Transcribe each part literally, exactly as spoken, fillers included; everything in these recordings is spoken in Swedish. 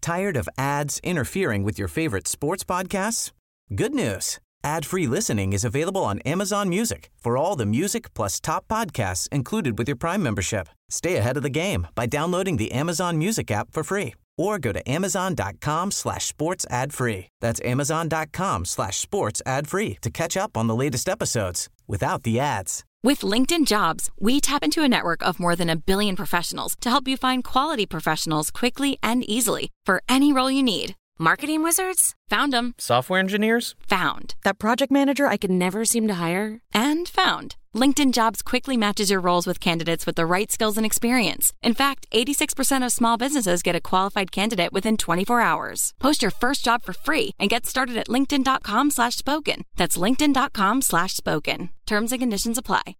Tired of ads interfering with your favorite sports podcasts? Good news. Ad-free listening is available on Amazon Music for all the music plus top podcasts included with your Prime membership. Stay ahead of the game by downloading the Amazon Music app for free or go to amazon.com slash sports ad free. That's amazon.com slash sports ad free to catch up on the latest episodes without the ads. With LinkedIn Jobs, we tap into a network of more than a billion professionals to help you find quality professionals quickly and easily for any role you need. Marketing wizards? Found them. Software engineers? Found. That project manager I could never seem to hire? And found. LinkedIn Jobs quickly matches your roles with candidates with the right skills and experience. In fact, eighty-six percent of small businesses get a qualified candidate within twenty-four hours. Post your first job for free and get started at linkedin.com slash spoken. That's linkedin.com slash spoken. Terms and conditions apply.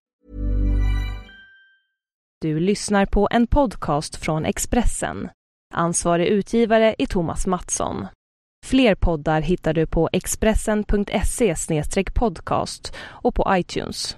Du lyssnar på en podcast från Expressen. Ansvarig utgivare är Thomas Mattsson. Fler poddar hittar du på expressen punkt se slash podcast och på iTunes.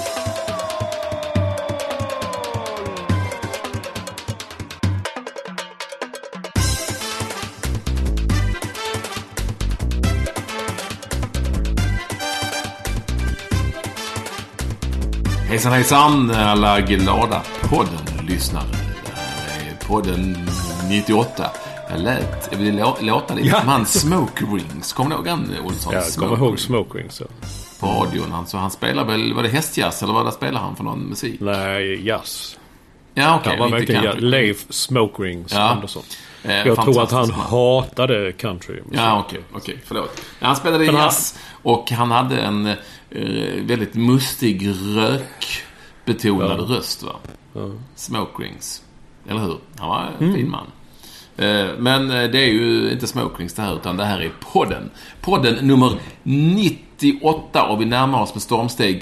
Hejsan hejsan alla glada podden-lyssnare. Det här är podden nittioåtta. Jag lät, jag vill låta lite ja. som han Smoke Rings. Kommer du ihåg han, Olsson? Ja, jag kommer ihåg Smoke Rings. Så. På radion, han, så han spelar väl, var det hästjazz eller vad där spelar han för någon musik? Nej, jazz. Ja, okej. Okay, han var verkligen Leif Smoke Rings ja. Andersson. Eh, jag tror att han man. hatade country. Ja, okej, okay, okay, förlåt. Ja, han spelade Men jazz han... och han hade en eh, väldigt mustig rökbetonad ja. röst, va? Ja. Smoke Rings. Eller hur? Han var en mm. fin man. Men det är ju inte Smoke Rings det här, utan det här är podden. Podden nummer nittioåtta, och vi närmar oss med stormsteg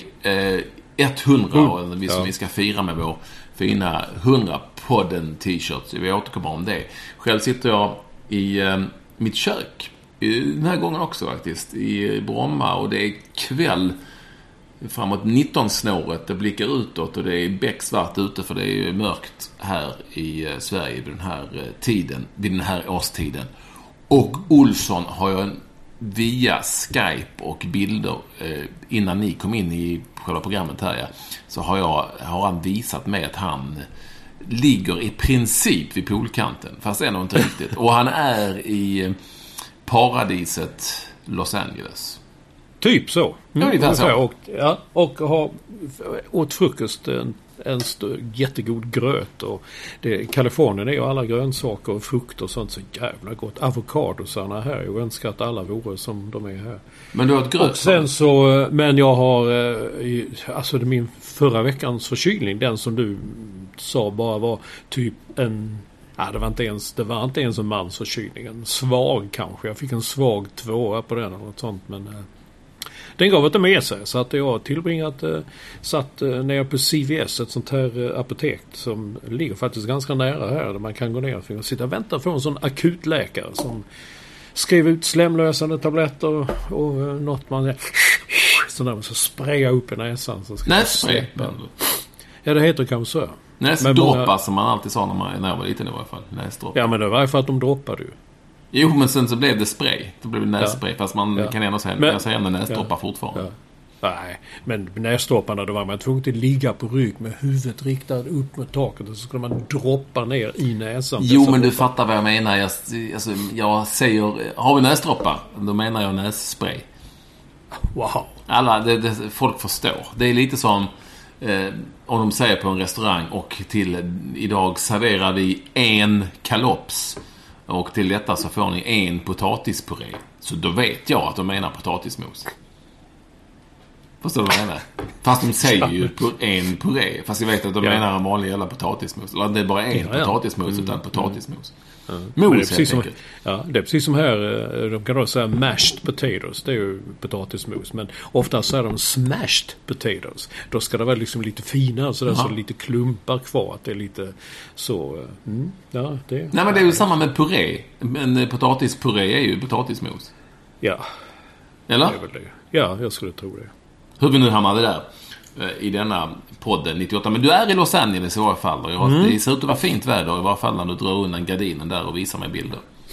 hundra, mm. och vi, som ja. vi ska fira med vår fina hundra podden t-shirts. Vi återkommer om det. Själv sitter jag i eh, mitt kök den här gången också faktiskt, i Bromma, och det är kväll framåt nitton-snåret. Det blickar utåt och det är becksvart ute, för det är mörkt här i Sverige vid den här tiden, vid den här årstiden. Och Olsson har jag via Skype och bilder eh, innan ni kom in i själva programmet här, ja, så har jag har han visat mig att han ligger i princip vid poolkanten, fast ändå inte riktigt. Och han är i paradiset Los Angeles. Typ så. Mm, ja, så. Och, ja, och har åt frukost en, en st- jättegod gröt. Och det, Kalifornien är ju alla grönsaker och frukt och sånt så jävla gott. Avokadosarna här, jag önskar att alla vore som de är här. Men du har ett gröt? Och sen så, men jag har alltså min förra veckans förkylning, den som du sa bara var typ en... Ja, det var inte ens, det var inte ens en mansförkylning. En svag kanske. Jag fick en svag tvåa på den eller något sånt, men... Den gav inte med sig, så att jag tillbringat eh, satt eh, ner på C V S, ett sånt här eh, apotek som ligger faktiskt ganska nära här, där man kan gå ner för att sitta och vänta på en sån akutläkare som skriver ut slemlösande tabletter och, och eh, något man så där man så spraya upp i näsan så ska nässpray. Ja, det heter kanske så. Näsdroppar många... som man alltid sa när man när jag var liten i varje fall. Näsdroppar. Ja, men det var ju för att de droppade ju. Jo, men sen så blev det spray. Då blev det nässpray, ja. Fast man ja. kan ändå säga, men, jag säger ändå näsdroppar ja. fortfarande. Ja. Nej, men näsdropparna, då var man tvungen att ligga på rygg med huvudet riktat upp mot taket och så skulle man droppa ner i näsan. Jo, men du fattar vad jag menar. Jag, alltså, jag säger, har vi näsdroppar? Då menar jag nässpray. Wow. Alla, det, det, folk förstår. Det är lite som eh, om de säger på en restaurang och till idag serverar vi en kalops. Och till detta så får ni en potatispuré. Så då vet jag att de menar potatismos. Förstår du vad jag menar? Fast de säger ju en puré. Fast jag vet att de ja. menar en vanlig jävla potatismos. Eller det är bara en ja, ja. potatismos mm. utan potatismos. Mm. Mos, det är precis som, ja, det är precis som här. De kan då säga mashed potatoes. Det är ju potatismos. Men ofta så är de smashed potatoes. Då ska det vara liksom lite finare. Så det är så lite klumpar kvar. Att det är lite så... Mm, ja, det, Nej, men det är ju samma med puré. Men potatispuré är ju potatismos. Ja. Eller? Det är väl det. Ja, jag skulle tro det. Hur vi nu hamnade där i denna podden nittioåtta. Men du är i Los Angeles i varje fall. Och jag har, mm. Det ser ut att vara fint väder i varje fall när du drar undan gardinen där och visar mig bilder.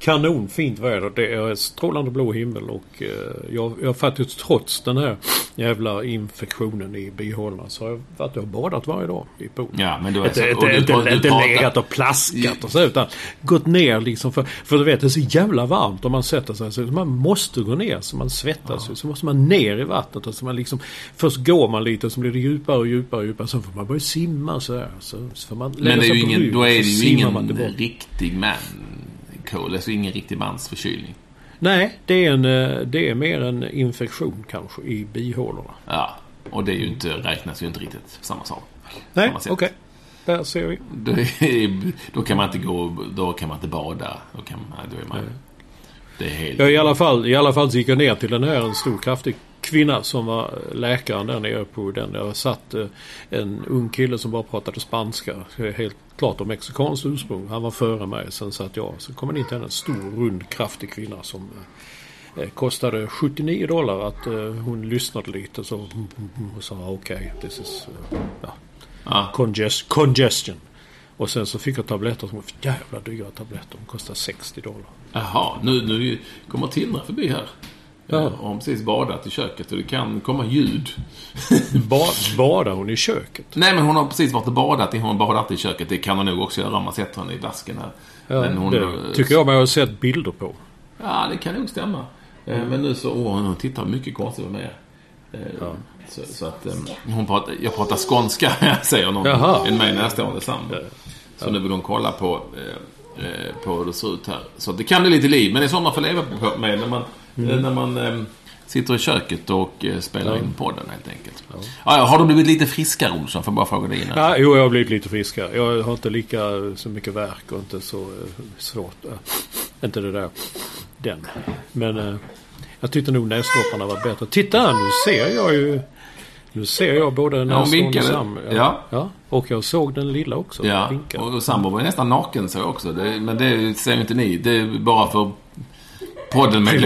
kanon fint väder. Det är strålande blå himmel och eh, jag, jag har faktiskt trots den här jävla infektionen i bihålorna så har jag varit och badat varje dag i poolen. Ja, men du är inte, så, inte, du, inte, du, inte du legat och plaskat och så utan gått ner liksom för, för du vet det är så jävla varmt om man sätter sig så man måste gå ner så man svettas ja. Så måste man ner i vattnet och så man liksom först går man lite så blir det djupare och djupare och djupare så får man börja simma så här så, så får man men det är ju ingen, rygg, då är det ju ingen riktig man cool, alltså ingen riktig mansförkylning. Nej, det är, en, det är mer en infektion kanske i bihålorna. Ja, och det är ju inte, räknas ju inte riktigt samma sak. Nej, okej. Okay. Där ser vi. Är, då kan man inte gå, då kan man inte bada. Då kan man, då är man, det är helt... Ja, i alla fall, i alla fall gick jag ner till den här en stor kraftig kvinna som var läkaren där nere på den. Där satt en ung kille som bara pratade spanska. Helt klart om mexikansk ursprung. Han var före mig. Sen satt jag. Så kom in till en stor, rund, kraftig kvinna som eh, kostade sjuttionio dollar att eh, hon lyssnade lite. Så och sa okej, okay, this is uh, ja, ah. congest, congestion. Och sen så fick jag tabletter som var jävla dyra tabletter. De kostade sextio dollar. Jaha, nu, nu kommer Tindra förbi här. Ja. Och hon precis badat i köket och det kan komma ljud. Bad, badar hon i köket? Nej, men hon har precis varit och badat. Hon har badat i köket. Det kan hon nog också göra om man sätter henne i vasken här. Ja, men hon, det tycker jag man har sett bilder på. Ja, det kan nog stämma. Mm. Men nu så, åh, hon tittar mycket konstigt på mig. Ja. Så, så att hon pratar, jag pratar skånska, säger någon. Jaha. En mig närstående sambo. Ja. Så nu vill hon kolla på, eh, på hur det ser ut här. Så det kan bli lite liv, men det är så man får leva med när man Mm. när man eh, sitter i köket och eh, spelar ja. in podden helt enkelt. Ja. Ah, har du blivit lite friskare, Olsson? Får bara fråga dig innan. Ja, jo, jag har blivit lite friskare. Jag har inte lika så mycket värk och inte så eh, svårt. Äh, inte det där. Den. Men eh, jag tyckte nog näsdropparna var bättre. Titta, nu ser jag ju nu ser jag både näsdroppen och Sam. Ja. Ja. ja. Och jag såg den lilla också. Ja, och Sambo var nästan naken så också. Det, men det ser inte ni. Det är bara för podden med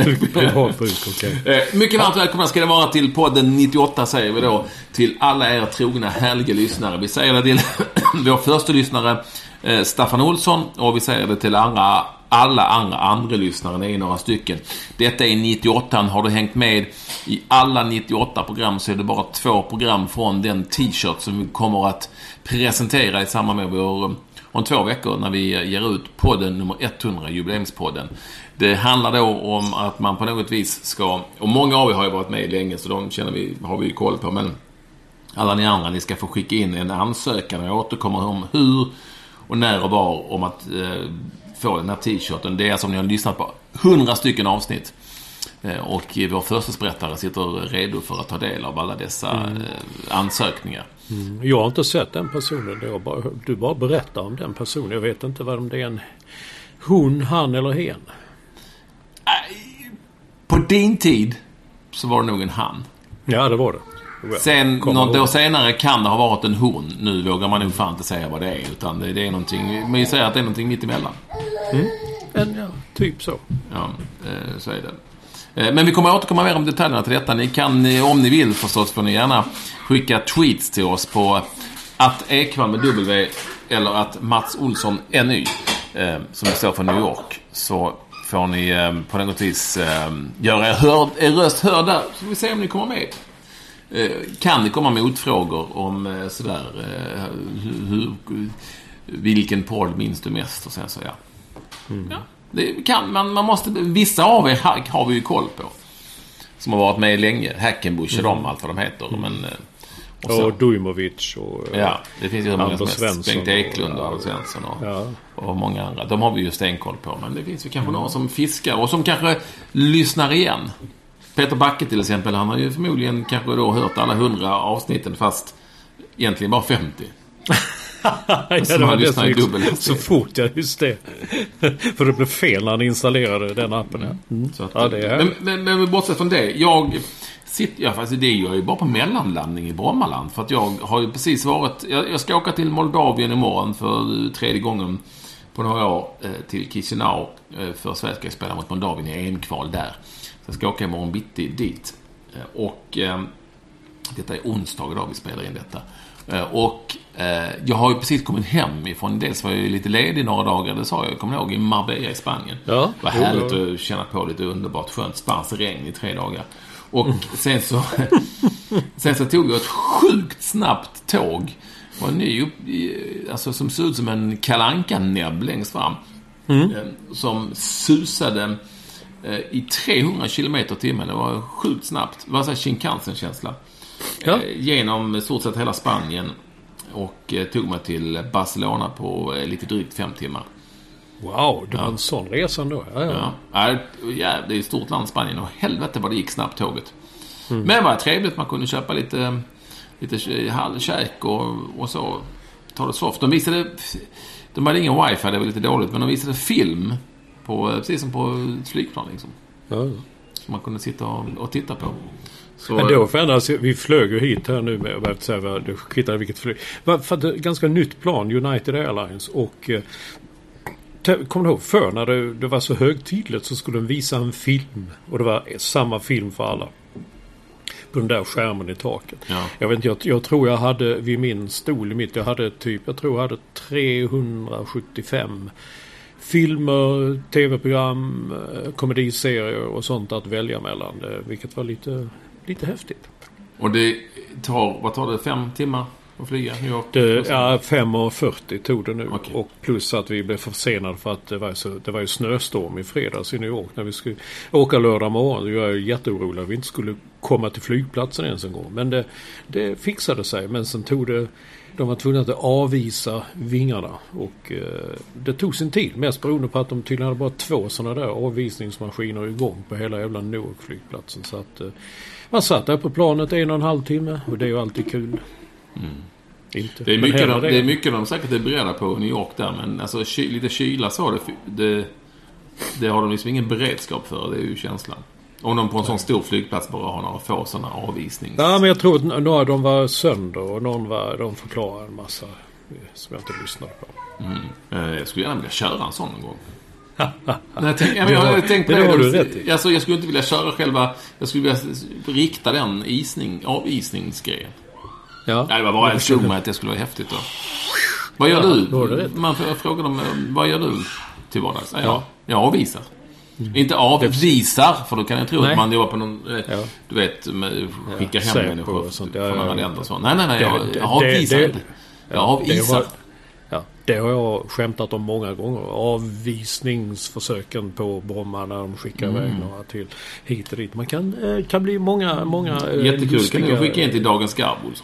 okay. Mycket varmt välkomna ska det vara till podden nittioåtta, säger vi då till alla er trogna härliga lyssnare. Vi säger det till vår första lyssnare eh, Staffan Olsson och vi säger det till andra, alla andra andra lyssnare, det är några stycken. Detta är nittioåtta. Har du hängt med i alla nittioåtta program så är det bara två program från den t-shirt som vi kommer att presentera i samband med vår om två veckor när vi ger ut podden nummer hundra, jubileumspodden. Det handlar då om att man på något vis ska, och många av er har ju varit med länge så de känner vi, har vi ju koll på, men alla ni andra, ni ska få skicka in en ansökan och jag återkommer om hur och när och var om att eh, få den här t-shirten. Det är som ni har lyssnat på hundra stycken avsnitt. Eh, och vår första sprättare sitter redo för att ta del av alla dessa mm. eh, ansökningar. Mm. Jag har inte sett den personen. Jag bara, du bara berättar om den personen. Jag vet inte vad om det är en hon, han eller hen. På din tid så var det nog en han. Ja, det var det. Sen något år senare kan det ha varit en hon. Nu vågar man nog fan inte säga vad det är, utan det, det är någonting, men vi säger att det är någonting mitt emellan. Mm. En, ja, typ så. Ja, så är det. Men vi kommer att återkomma mer om detaljerna till detta. Ni kan, om ni vill förstås, får ni gärna skicka tweets till oss på att Ekvall med W eller att Mats Olsson N Y som står för New York. Så får ni eh, på något vis eh, göra er, hörd, er röst hörd där. Så vi ser om ni kommer med. Eh, kan ni komma med motfrågor om eh, sådär eh, hur, vilken podd minns du mest och sen så ja. Mm. Ja det kan man, man måste, vissa av er har, har vi ju koll på som har varit med länge. Hackenbush och mm. de, allt vad de heter. Mm. Men, och, så, och Dujmovic och ja, det finns ju många som Svensson, Bengt Eklund och Anders Svensson och, ja. och många andra. De har vi ju stenkoll på, men det finns ju kanske mm. några som fiskar och som kanske lyssnar igen. Peter Backe till exempel, han har ju förmodligen kanske då hört alla hundra avsnitten fast egentligen bara femtio. Ja, det var det som gick så fort, ja, just det. För det blev fel när han installerade den appen. Mm. Så att, ja, det är men, men, men bortsett från det, jag sitter, ja, fast det är jag ju bara på mellanlandning i Brommaland, för att jag har ju precis varit, jag, jag ska åka till Moldavien imorgon för tredje gången på några år eh, till Chisinau eh, för Sverige ska spela mot Moldavien i en kval där. Så jag ska åka imorgon bitti dit. Eh, och eh, detta är onsdag idag vi spelar in detta. Och eh, jag har ju precis kommit hem ifrån, dels var jag ju lite ledig några dagar, det sa jag, jag kommer ihåg, i Marbella i Spanien. Ja, det var härligt ja. att känna på lite underbart skönt spanskt regn i tre dagar. Och mm. sen så sen så tog jag ett sjukt snabbt tåg. Det var en ny upp, alltså som såg ut som en Kalle Anka-näbb längst fram. Mm. Som susade eh, i trehundra kilometer i timmen. Det var sjukt snabbt. Det var så här Shinkansen-känsla. Ja. Eh, genom stort sett hela Spanien. Och eh, tog mig till Barcelona på eh, lite drygt fem timmar. Wow, det var ja. en sån resa då. Ja, ja. Ja. Ja, det är ett stort land, Spanien. Och helvete vad det gick snabbt tåget. Mm. Men det var trevligt. Man kunde köpa lite, lite halvkäk och, och så. Ta det soft. De visade... De hade ingen wifi, det var lite dåligt. Men de visade film. På, precis som på ett flygplan liksom. Ja. Som man kunde sitta och, och titta på. Så, men då förändras, vi flög ju hit här nu med och behövt säga det skittade vilket flyg. För det ganska nytt plan, United Airlines. Och eh, kommer du ihåg för när det, det var så högtidligt så skulle de visa en film. Och det var samma film för alla. På den där skärmen i taket. Ja. Jag vet inte, jag, jag tror jag hade vid min stol i mitt, jag hade typ, jag tror jag hade trehundrasjuttiofem filmer, tv-program, komediserier och sånt att välja mellan. Vilket var lite, lite häftigt. Och det tar, vad tar det, fem timmar att flyga New York? Det, ja, fem och fyrtio tog det nu. Okay. Och plus att vi blev försenade för att det var, så, det var ju snöstorm i fredags i New York när vi skulle åka lördag morgon. Jag är jätteorolig att vi inte skulle komma till flygplatsen ens en gång. Men det, det fixade sig. Men sen tog det, de var tvungna att avvisa vingarna. Och eh, det tog sin tid. Mest beroende på att de tydligen hade bara två sådana där avvisningsmaskiner igång på hela jävla New York-flygplatsen. Så att eh, man satt där på planet en och en halv timme. Och det är ju alltid kul. Mm. Inte. Det är mycket de, det är mycket de säkert är beredda på New York där. Men alltså, ky, lite kyla så det, det, det har de liksom ingen beredskap för. Det är ju känslan. Om de på en sån stor flygplats bara har några få sådana avvisnings... Ja, men jag tror att några av dem var sönder och någon var, de förklarade en massa som jag inte lyssnade på. Mm. Jag skulle gärna vilja köra en sån någon gång. Nej, jag, tänk, jag, jag har tänkt på det. Har du rätt i. Alltså, jag skulle inte vilja köra själva... Jag skulle vilja rikta den isning, avisningsgrejen. Ja. Nej, det var bara en slog mig att det skulle vara häftigt då. Vad gör ja, du? Man får fråga dem, vad gör du till vardags? Ja, ja. Jag avvisar. Mm. Inte avvisar, för då kan jag tro nej. Att man jobbar på någon, ja. Du vet, med, skicka ja, hem människor och sånt, ja, från andra länder och så. Nej, nej, nej, jag, jag avvisar det, inte. Jag ja, avvisar. Det har, ja, det har jag skämtat om många gånger. Avvisningsförsöken på Bromma när de skickar mm. iväg några till hit och dit. Man kan, kan bli många, många jättekul, lustiga... kan du skicka in till Dagens Garbo och så.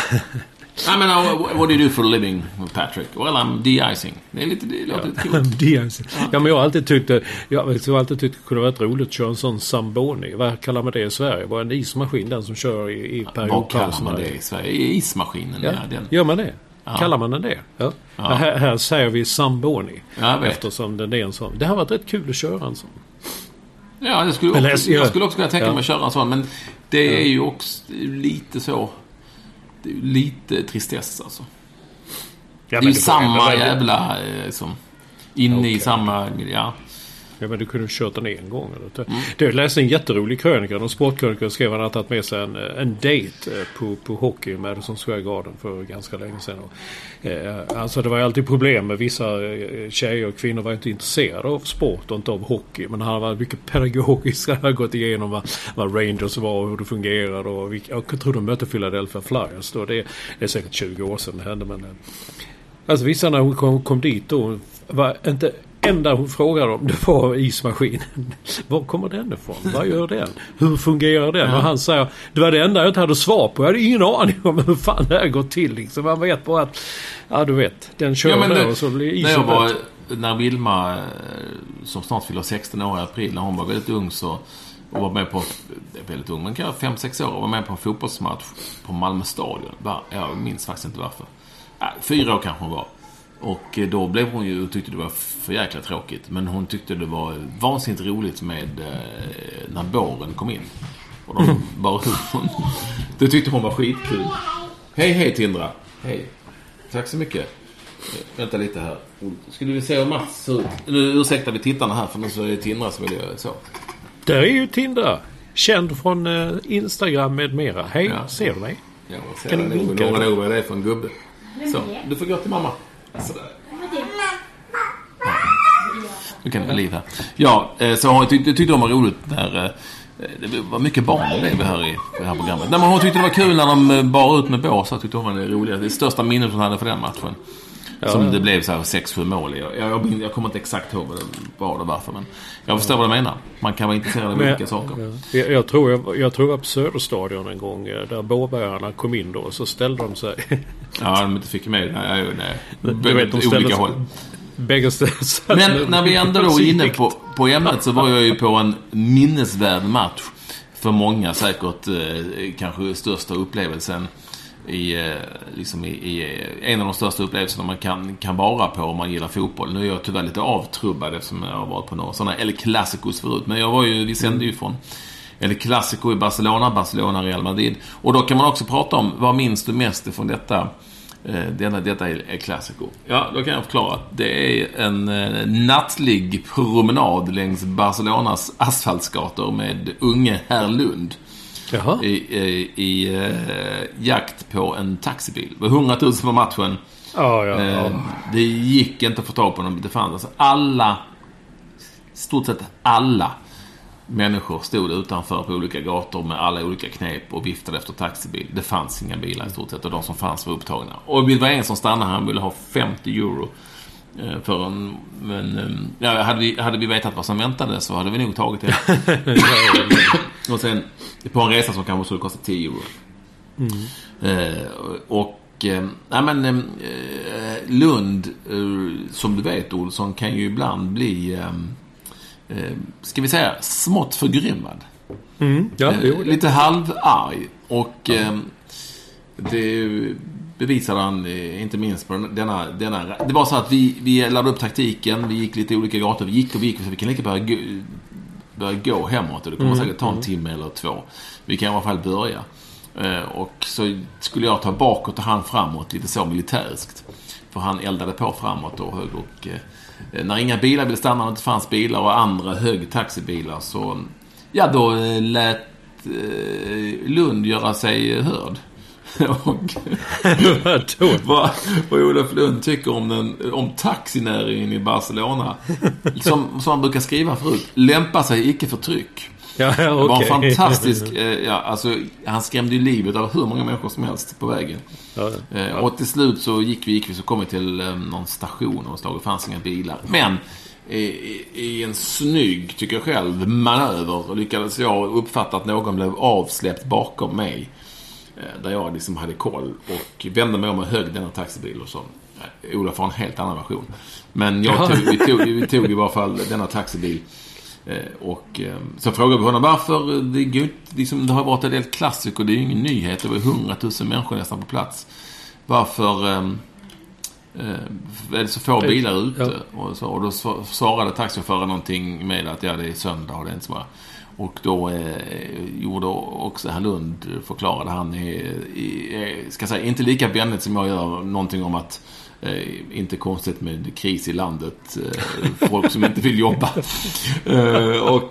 I mean, what do you do for a living, Patrick? Well, I'm de-icing. Det är lite, det låter lite coolt. De-icing. Ja. Ja, men jag har alltid tyckt jag har alltid tyckt det kunde vara roligt att köra en sån Zamboni. Vad kallar man det i Sverige? Var en ismaskin, den som kör i, i periodpausen. Vad kallar man det i Sverige? Ismaskinen, ja. Ja, den. Gör man det? Ja. Kallar man den det? Ja. Ja. Här, här säger vi Zamboni. Ja, eftersom den är en sån. Det har varit rätt kul att köra en sån. Ja, jag skulle, också, läs, jag skulle också kunna tänka ja. mig att köra en sån. Men det är ja. ju också lite så... Det är ju lite tristess alltså. Ja, det är ju samma jävla eh, som inne okay. i samma miljö. Ja, men du kunde kört den en gång eller? Mm. Jag läste en jätterolig krönika. En sportkrönika skrev han att han tagit med sig en, en date på, på hockey med Madison Square Garden för ganska länge sedan. Och, eh, alltså det var alltid problem med vissa tjejer och kvinnor var inte intresserade av sport och inte av hockey. Men han var mycket pedagogisk. Han hade gått igenom vad, vad Rangers var och hur det fungerade. Och vilka, jag tror de mötte Philadelphia Flyers då. Det, det är säkert tjugo år sedan det hände. Men, alltså vissa när hon kom, kom dit då var inte... enda hon frågade om det var ismaskinen. Var kommer den ifrån? Vad gör den? Hur fungerar den? Ja. Och han säger, det var det enda jag inte hade svar på. Jag hade ingen aning om hur fan det här går till. Liksom. Man vet bara att, ja du vet, den kör ja, där och så blir isen. När jag var, när Vilma, som snart fyller sexton år i april, när hon var väldigt ung så och var med på, väldigt ung, men kanske fem sex år och var med på en fotbollsmatch på Malmö stadion. Jag minns faktiskt inte varför. Ja, fyra år kanske hon var. Och då blev hon ju, tyckte det var för jäkla tråkigt. Men hon tyckte det var vansinnigt roligt med eh, när båren kom in. Och de bara hon. Det tyckte hon var skitkul. Hej, hej Tindra. Hej. Tack så mycket. Vänta lite här. Skulle vi se hur Mats ser ut? Nu ursäktar vi tittarna här för nu så är det Tindra som vill göra så. Där är ju Tindra. Känd från eh, Instagram med mera. Hej, ja. Ser du mig? Ja, så kan du vinka? Några nog vad det är för en gubbe. Så, du får gå till mamma. Sådär. Nu kan det liv här. Ja, så hon tyckte, tyckte de var roligt när det var mycket barn det vi hör i det här programmet. Nej, men hon tyckte det var kul när de bar ut med bås. Så tyckte hon var det roliga. Det största minnet hon hade för den matchen. Ja, som ja. Det blev så här sex sju mål. Jag, jag, jag kommer inte exakt ihåg vad det var och varför, men jag förstår vad du menar. Man kan vara intresserad av olika saker. Ja. Jag, jag tror jag, jag tror jag på Söderstadion en gång där båbärarna kom in då, så ställde de sig. Ja, de inte fick med. Nej, nej. Du vet, de ställde olika håll. Bägge Men när vi ändå då är inne på, på ämnet, så var jag ju på en minnesvärd match. För många säkert eh, kanske största upplevelsen i, eh, liksom i, i en av de största upplevelserna man kan, kan vara på om man gillar fotboll. Nu är jag tyvärr lite avtrubbad eftersom jag har varit på några sådana El Clásicos förut. Men jag var ju, vi sände ju från El Clásico i Barcelona, Barcelona, Real Madrid. Och då kan man också prata om, vad minns du mest från detta? Denna, detta är Classico. Ja, då kan jag förklara. Det är en eh, nattlig promenad längs Barcelonas asfaltsgator med unge herr Lund. Jaha. I, i, i eh, jakt på en taxibil. Det var hundratusen på matchen. Ja, ja, ja. Eh, det gick inte att få tag på dem. Det fanns alltså alla, stort sett alla människor stod utanför på olika gator med alla olika knep och viftade efter taxibil. Det fanns inga bilar i stort sett, och de som fanns var upptagna. Och det var en som stannade, han ville ha femtio euro för en, men ja, hade vi hade vi vetat vad som väntade så hade vi nog tagit det. Och sen på en resa som kanske skulle kosta tio euro. Mm. Eh, och eh, nej men eh, Lund, eh, som du vet, Olsson, kan ju ibland bli eh, ska vi säga smått förgrymmad. Mm, ja, det eh, lite halvarg. Och ja. eh, det bevisade han eh, inte minst på denna, denna... Det var så att vi, vi laddade upp taktiken. Vi gick lite olika gator. Vi gick och vi gick. Så vi kan lika börja gå, börja gå hemåt. Och det kommer mm, säkert ta en timme eller två. Vi kan i alla fall börja. Eh, och så skulle jag ta bakåt och han framåt. Lite så militäriskt. För han eldade på framåt och hög. Och eh, när inga bilar ville stanna, när det fanns bilar och andra hög taxibilar, så ja, då lät eh, Lund göra sig hörd. Och vad, vad Olof Lund tycker om, den, om taxinäringen i Barcelona, som, som han brukar skriva förut, lämpar sig icke för tryck. Ja, ja, okay. Det var en fantastisk eh, ja, alltså, han skrämde ju livet av hur många människor som helst på vägen. Ja, ja. Eh, och till slut så gick vi, gick vi så kom vi till eh, någon station och det fanns inga bilar. Men eh, i en snygg, tycker jag själv, manöver lyckades jag uppfatta att någon blev avsläppt bakom mig. Eh, där jag liksom hade koll och vände mig om och högg denna taxibil och så. Eh, Olof har en helt annan version. Men jag tog, vi, tog, vi tog i varje fall denna taxibil. Och så frågade vi honom varför det, går, liksom, det har varit en del klassik och det är ju ingen nyhet. Det var hundratusen människor nästan på plats. Varför eh, är det så få bilar ute? Ja. Och, så, och då svarade taxichauffören någonting med att ja, det är söndag och det är inte så bra. Och då eh, gjorde också herr Lund, förklarade han är, är, ska säga, inte lika vänligt som jag gör någonting om att Eh, inte konstigt med kris i landet, eh, folk som inte vill jobba. eh, och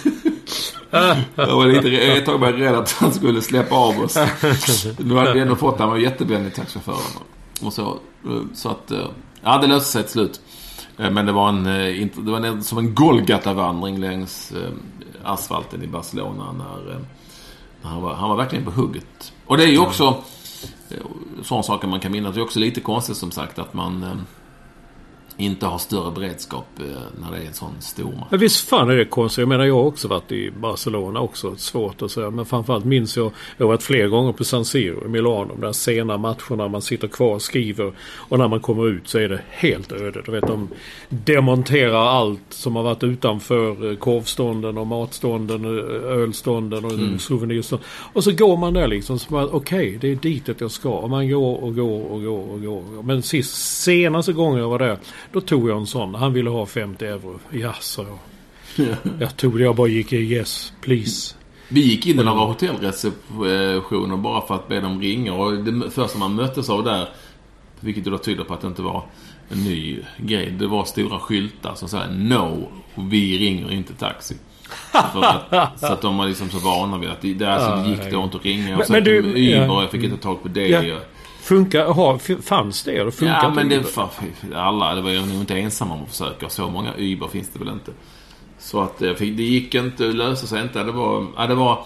jag var lite jag tog mig rädd att han skulle släppa av oss. Nu hade vi ändå fått, han var jättevänlig taxichauffören. Och så, så att ja, det löste sig till slut. Eh, men det var en, inte, det var en, som en Golgata-vandring längs eh, asfalten i Barcelona när, eh, när han, var, han var verkligen på hugget. Och det är ju också sådana saker man kan minnas. Det är också lite konstigt som sagt att man eh, inte har större beredskap eh, när det är en sån stor match. Ja, visst fan är det konstigt. Jag menar, jag har också varit i Barcelona också. Svårt att säga. Men framförallt minns jag, jag har varit flera gånger på San Siro i Milano. De där sena matcherna man sitter kvar och skriver. Och när man kommer ut så är det helt öde. Du vet, de demonterar allt som har varit utanför korvstånden och matstånden, ölstånden och mm. souvenirstånden. Och så går man där liksom. Okej, okay, det är ditet jag ska. Och man går och går och går och går. Men sist, senaste gången jag var där, då tog jag en sån. Han ville ha femtio euro. Ja, så jag. Jag tog det. Jag bara gick i yes, please. Vi gick in i några hotellreceptioner bara för att be dem ringa. Och det första man möttes av där, vilket då tyder på att det inte var en ny grej, det var stora skyltar som säger no, vi ringer inte taxi. att, så att de var liksom så vana vid att det, där så ah, gick det inte att ringa. Och men, så men du, Uber, ja, jag fick inte tag på det. Ja. Funkar, aha, fanns det? Eller funkar ja, men det för alla, det var ju nog inte ensamma om att försöka. Så många Uber finns det väl inte. Så att det gick inte att lösa sig inte. Det var, ja, det var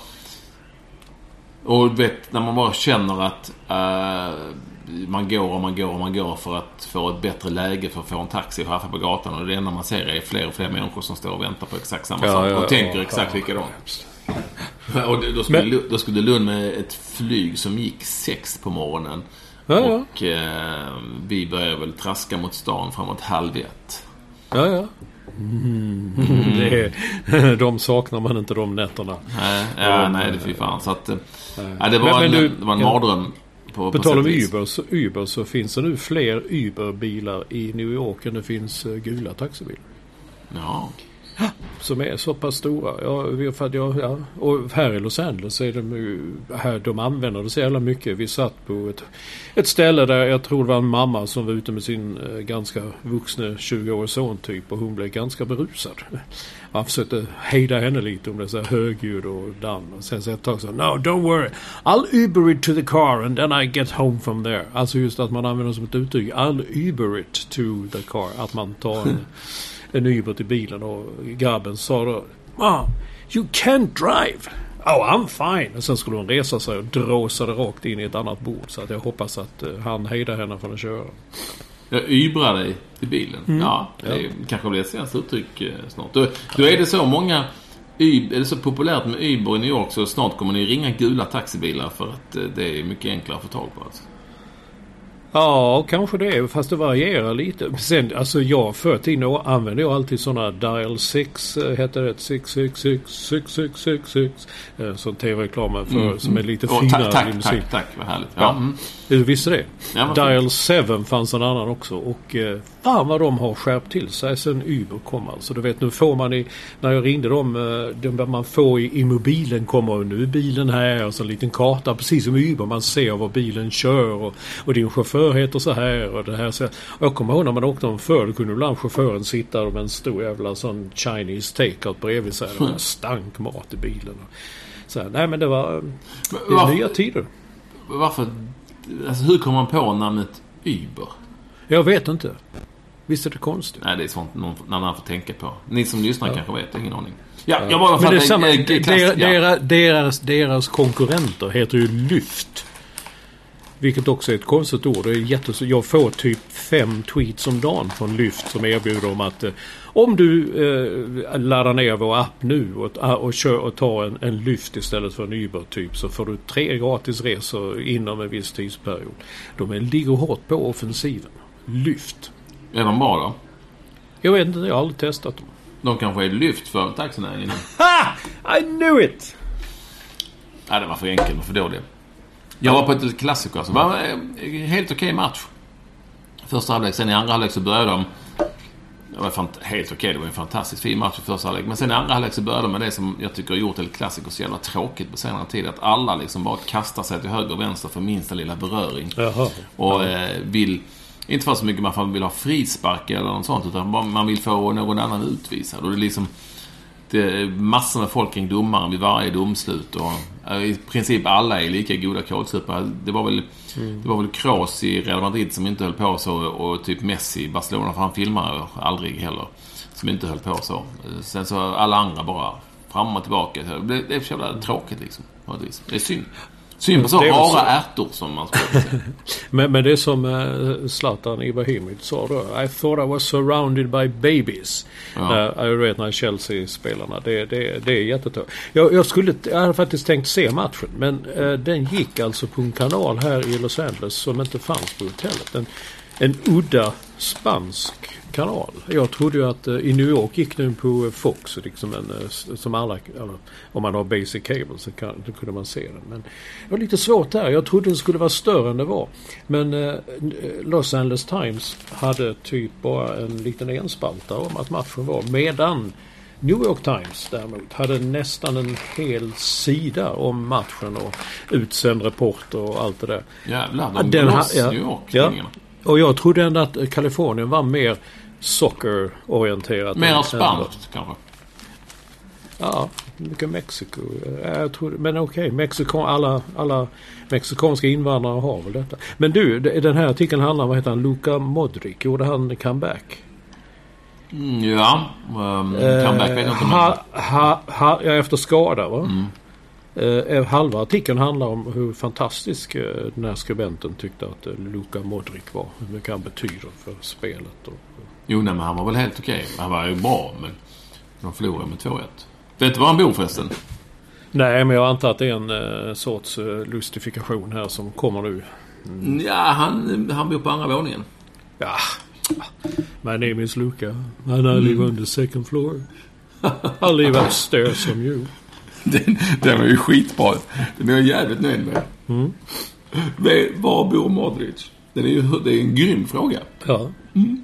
och vet, när man bara känner att uh, man går och man går och man går för att få ett bättre läge för att få en taxi och haffa på gatan. Och det enda man ser är fler och fler människor som står och väntar på exakt samma ja, sak. Ja, och ja, tänker ja, exakt ja, likadant. Och då skulle, men, då skulle Lund med ett flyg som gick sex på morgonen. Ja, ja. Och eh, vi började väl traska mot stan framåt halv ett. Ja, ja. Mm. Mm. Det är, de saknar man inte de nätterna. Nej, ja, och, nej det är fan. Så att, ja, det var men, en, men du, det var en mardröm. På, på tal om Uber så, Uber så finns det nu fler Uber-bilar i New York än det finns uh, gula taxibilar. Ja. Som är så pass stora. Ja, för att jag, ja. Och här i Los Angeles är de ju, här de använder det så jävla mycket. Vi satt på ett, ett ställe där jag tror det var en mamma som var ute med sin eh, ganska vuxna tjugo-årig son typ, och hon blev ganska berusad. Han försökte hejda henne lite om det så här högljudd och damm. Och sen så ett tag så, no, don't worry. I'll Uber it to the car and then I get home from there. Alltså just att man använder som ett uttryck. I'll Uber it to the car. Att man tar en en Uber till bilen, och grabben sa då, Mom, you can't drive. Oh, I'm fine. Och sen skulle hon resa sig och dråsade rakt in i ett annat bord, så att jag hoppas att uh, han hejdar henne från att köra. Jag Ubrar dig till bilen. Mm. Ja, det ja. kanske blir ett senaste uttryck uh, snart. Då, då är det så många Uber, är det så populärt med Uber i New York, så snart kommer ni ringa gula taxibilar för att uh, det är mycket enklare att få tag på alltså. Ja, kanske det. Fast det varierar lite. Sen, alltså jag för tiden använder jag alltid sådana dial sex, heter det, sex sex sex sex sex sex sex, sån tv-reklamen för, mm, som är lite oh, finare. Tack, tack, tack, tack, vad härligt. Ja. Mm. Du visste det? Ja, dial sju fanns en annan också, och eh, fan vad de har skärpt till sig sen Uber kom alltså. Du vet, nu får man i, när jag ringde dem, eh, de, man får i, i mobilen kommer nu bilen här, och så en liten karta, precis som Uber, man ser vad bilen kör, och, och din chaufför heter så här och det här. Så jag kommer ihåg när man åkte om förr, då kunde ibland chauffören sitta med en stor jävla sån Chinese takeout bredvid sig, och mm. stank mat i bilen. Så här, nej men det var det varför, nya tider. Varför, alltså hur kommer man på namnet Uber? Jag vet inte. Visst är det konstigt? Nej, det är sånt någon, när man får tänka på. Ni som lyssnar ja. kanske vet, ingen aning. Ja, ja. jag bara men det är samma, en, en, deras, deras, deras, deras konkurrenter heter ju Lyft. Vilket också är ett konstigt ord. Det är jättes- jag får typ fem tweets om dagen från Lyft som erbjuder om att eh, om du eh, laddar ner vår app nu och, och, kör, och tar en, en Lyft istället för en Uber typ, så får du tre gratis resor inom en viss tidsperiod. De är, ligger hårt på offensiven. Lyft. Är de bra då? Jag vet inte, jag har aldrig testat dem. De kanske är Lyft för taxinäringen. Ha! I knew it! Nej, det var för enkelt och för dåligt. Jag var på ett klassiker. Så det var en helt okej match. Första halvlek, sen i andra halvlek så började de. Det var fant- helt okej, det var en fantastiskt fin match i första halvlek. Men sen i andra halvlek så började de med det som jag tycker har gjort ett klassiker så jävla tråkigt på senare tid. Att alla liksom bara kastar sig till höger och vänster för minsta lilla beröring. Jaha. Och eh, vill, inte för så mycket man vill ha frispark eller något sånt, utan man vill få någon annan utvisad. Och det är liksom det är massor med folk kring domaren vid varje domslut, och i princip alla är lika goda kålsupare. Det var väl mm. det var väl Kroos i Real Madrid som inte höll på så, och typ Messi i Barcelona, för han filmar aldrig heller, som inte höll på så. Sen så alla andra bara fram och tillbaka. Det är så jävla tråkigt liksom. Det är synd. Synd på så rara så... ärtor som man skulle säga. men, men det är som uh, Zlatan Ibrahimovic sa då. I thought I was surrounded by babies. Ja. Uh, jag vet när Chelsea-spelarna. Det, det, det är jättetråkigt. Jag, jag, skulle, jag hade faktiskt tänkt se matchen. Men uh, den gick alltså på en kanal här i Los Angeles som inte fanns på hotellet. En, en udda spansk kanal. Jag trodde ju att uh, i New York gick den på Fox liksom en, uh, som alla, eller, om man har basic cable så, kan, så kunde man se den. Men det var lite svårt där. Jag trodde den skulle vara större än det var. Men uh, Los Angeles Times hade typ bara en liten enspalta om att matchen var. Medan New York Times däremot hade nästan en hel sida om matchen och utsänd reporter och allt det där. Jävlar, de den ha, ja, New York ja. Och jag trodde ändå att Kalifornien var mer soccer-orienterat. Mer spanskt kanske. Ja, mycket Mexiko. Jag tror, men okej, okay, Mexiko, alla, alla mexikanska invandrare har väl detta. Men du, den här artikeln handlar om, vad heter han, Luka Modric. Gjorde han comeback? Mm, ja, um, comeback vet jag inte. Ha, ha, ha, ja, efter skada, va? Mm. Uh, halva artikeln handlar om hur fantastisk uh, den här skribenten tyckte att uh, Luka Modric var. Hur mycket han betyder för spelet. Och, och. Jo, nej, men han var väl helt okej. Han var ju bra, men de förlorade med två ett. Vet du var han bor förresten? Nej, men jag antar att det är en uh, sorts uh, lustifikation här som kommer nu. Mm. Ja, han, han bor på andra våningen. Ja. My name is Luka and I live mm. on the second floor. I live upstairs from you. Den, den var ju skitbra. Den är jag jävligt nöjd med. Mm. Var bor Modric? Den är ju, det är en grym fråga. Ja. Mm.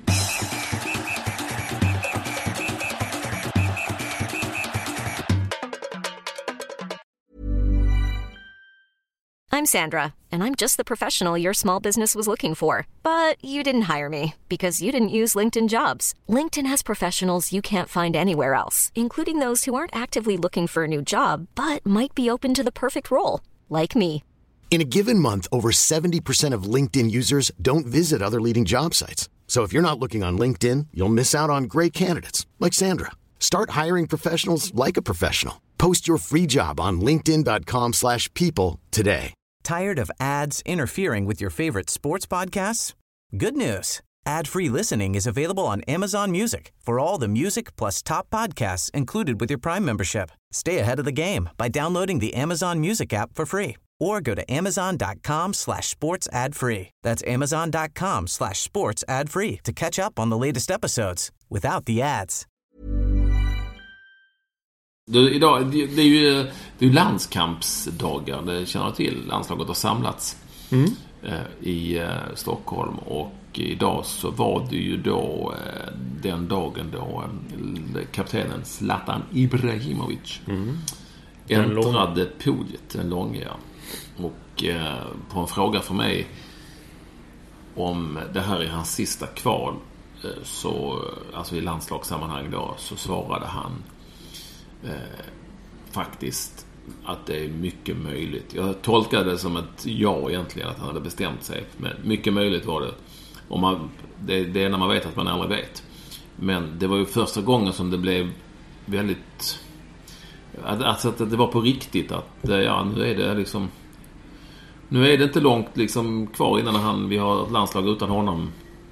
I'm Sandra, and I'm just the professional your small business was looking for. But you didn't hire me because you didn't use LinkedIn Jobs. LinkedIn has professionals you can't find anywhere else, including those who aren't actively looking for a new job, but might be open to the perfect role, like me. In a given month, over seventy percent of LinkedIn users don't visit other leading job sites. So if you're not looking on LinkedIn, you'll miss out on great candidates, like Sandra. Start hiring professionals like a professional. Post your free job on linkedin.com slash people today. Tired of ads interfering with your favorite sports podcasts? Good news. Ad-free listening is available on Amazon Music for all the music plus top podcasts included with your Prime membership. Stay ahead of the game by downloading the Amazon Music app for free or go to amazon.com slash sports ad free. That's amazon.com slash sports ad free to catch up on the latest episodes without the ads. Du, idag, det, det är ju det är landskampsdagar, det känner jag till. Landslaget har samlats mm. eh, i eh, Stockholm, och idag så var det ju då eh, den dagen då eh, kaptenen Zlatan Ibrahimovic mm. äntrade podiet, den långa. Och eh, på en fråga för mig om det här är hans sista kval, eh, så, alltså i landslagssammanhang då, så svarade han Eh, faktiskt att det är mycket möjligt. Jag tolkade det som ett ja egentligen, att han hade bestämt sig. Men mycket möjligt var det. Och man, det, det är när man vet att man aldrig vet. Men det var ju första gången som det blev väldigt... Alltså att det var på riktigt. Att ja, nu är det liksom... Nu är det inte långt liksom kvar innan han, vi har ett landslag utan honom.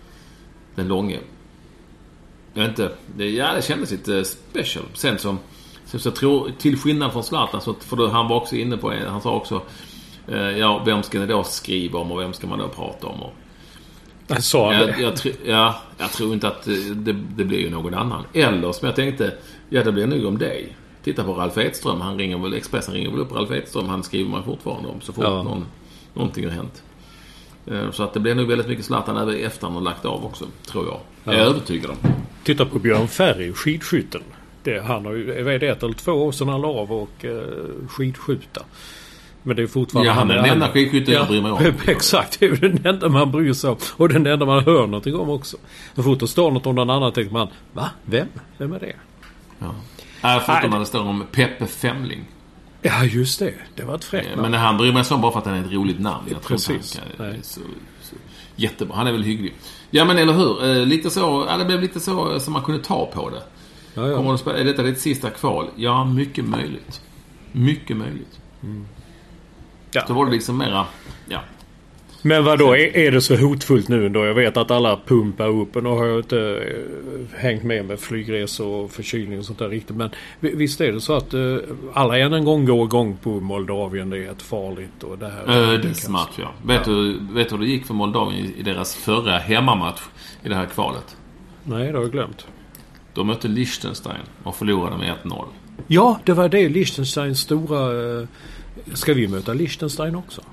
Den långe. Jag vet inte. Det, ja, det kändes lite special. Sen som... Så jag tror, till skillnad från Zlatan, så för då, han var också inne på, han sa också eh, ja, vem ska ni då skriva om och vem ska man då prata om? Och, jag sa jag, jag, jag, ja, jag tror inte att det, det blir ju någon annan. Eller som jag tänkte, ja, det blir nog om dig. Titta på Ralf Edström, han ringer väl, Expressen ringer väl upp Ralf Edström, han skriver man fortfarande om så fort ja. någon, någonting har hänt. Eh, så att det blir nog väldigt mycket Zlatan även efter han har lagt av också, tror jag. Ja. Jag är övertygad om. Titta på Björn Ferry, skidskytten. Det, han har ju, är det ett eller två år sedan han la av och eh, skidskjuta. Men det är fortfarande... Ja, han är den enda skidskytten jag bryr mig om. Exakt, det är den enda man bryr sig om. Och den enda man hör någonting om också. Så fort det står något om någon annan tänker man, va? Vem? Vem är det? Ja. Äh, förutom när det står om Peppe Femling. Ja, just det. Det var ett fräckt namn. Men han bryr mig så bara för att han är ett roligt namn. Jag tror precis. Han kan, så, så, jättebra. Han är väl hygglig. Ja, men eller hur? Eh, lite så, ja, det blev lite så som man kunde ta på det. Ja, ja. Kommer att spela, är detta ditt sista kval? Ja, mycket möjligt. Mycket möjligt. Mm. Ja. Så var det liksom mera, ja. Men vad då är, är det så hotfullt nu då? Jag vet att alla pumpar upp, och nu har jag inte äh, hängt med med flygresor och förkylning och sånt där riktigt. Men visst är det så att äh, alla än en gång går igång på Moldavien, det är ett farligt och det här. Ödesmatch, ja. Vet, ja. Du, vet du hur det gick för Moldavien i, i deras förra hemmamatch i det här kvalet? Nej, det har jag glömt. De mötte Liechtenstein och förlorade med ett noll. Ja, det var det. Liechtensteins stora... Äh, ska vi möta Liechtenstein också?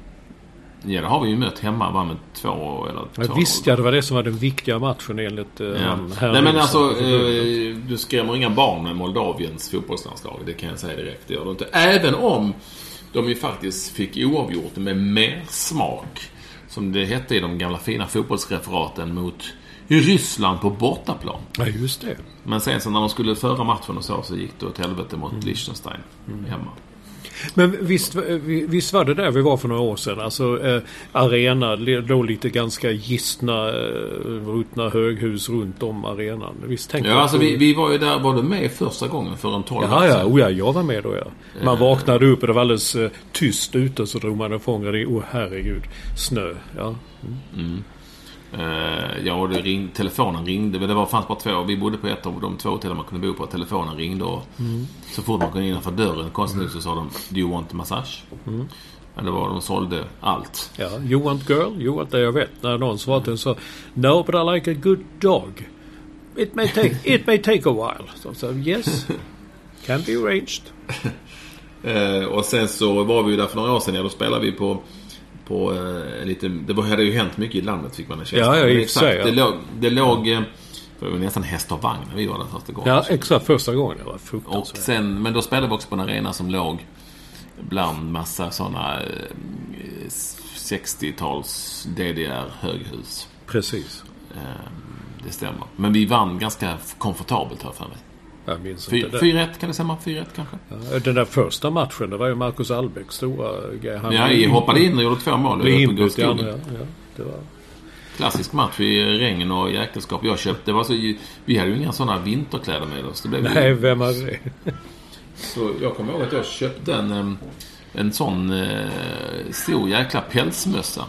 Ja, det har vi ju mött hemma, var med två eller ja, två. Visst, ja, det var det som var den viktiga matchen enligt äh, ja. här. Nej, men alltså, eh, du skrämmer inga barn med Moldaviens fotbollslandslag. Det kan jag säga direkt. Det gör du inte. Även om de ju faktiskt fick oavgjort med mer smak, som det hette i de gamla fina fotbollsreferaten, mot i Ryssland på bortaplan. Ja, just det. Men sen så när de skulle föra matchen och så, så gick det åt helvete mot mm. Liechtenstein mm. hemma. Men visst, visst var det där vi var för några år sedan. Alltså eh, arena, då lite ganska gistna, eh, rutna höghus runt om arenan. Visst tänkte ja, jag alltså på... vi, vi var ju där, var du med första gången för en tolv ja, ja, oh, ja, jag var med då, ja. Man vaknade upp och det var alldeles eh, tyst ute, så drog man och fångade i, åh herregud, snö. Ja. Mm. Mm. Uh, ja, och det ring, telefonen ringde. Det var fanns bara två. Vi bodde på ett av de två hotell man kunde bo på. Telefonen ringde och mm. så fort man kom innanför dörren konstigt mm. så sa de, do you want massage? Mm. Men det var, de sålde allt. Ja, you want girl? You want det jag vet. När någon svarade mm. så, no, but I like a good dog. It may take, it may take a while. Så so, yes, can be arranged. uh, och sen så var vi ju där för några år sedan. Ja, då spelade vi på på eh, lite, det var, hade ju hänt mycket i landet, fick man en känsla. Ja, ja, exakt. Sig, ja. Det låg, det låg eh, det var nästan häst och vagn när vi var där första gången. Ja, exakt, första gången. Det var fruktansvärt. Och sen, men då spelade vi också på en arena som låg bland massa sådana eh, sextio-tals D D R-höghus. Precis. Eh, det stämmer. Men vi vann ganska komfortabelt här för mig. Jag minns Fy, inte fyra ett kan det stämma? fyra ett kanske? Ja, den där första matchen, det var ju Marcus Albeck stora grej. Han ja, jag hoppade in och gjorde två mål. Det inbytt i andra, ja. Det var... Klassisk match i regn och jäkelskap. Jag köpte, det var så, vi hade ju inga sådana vinterkläder med oss. Det blev Nej, ju... vem hade det? Så jag kommer ihåg att jag köpte en, en sån eh, stor jäkla pälsmössa.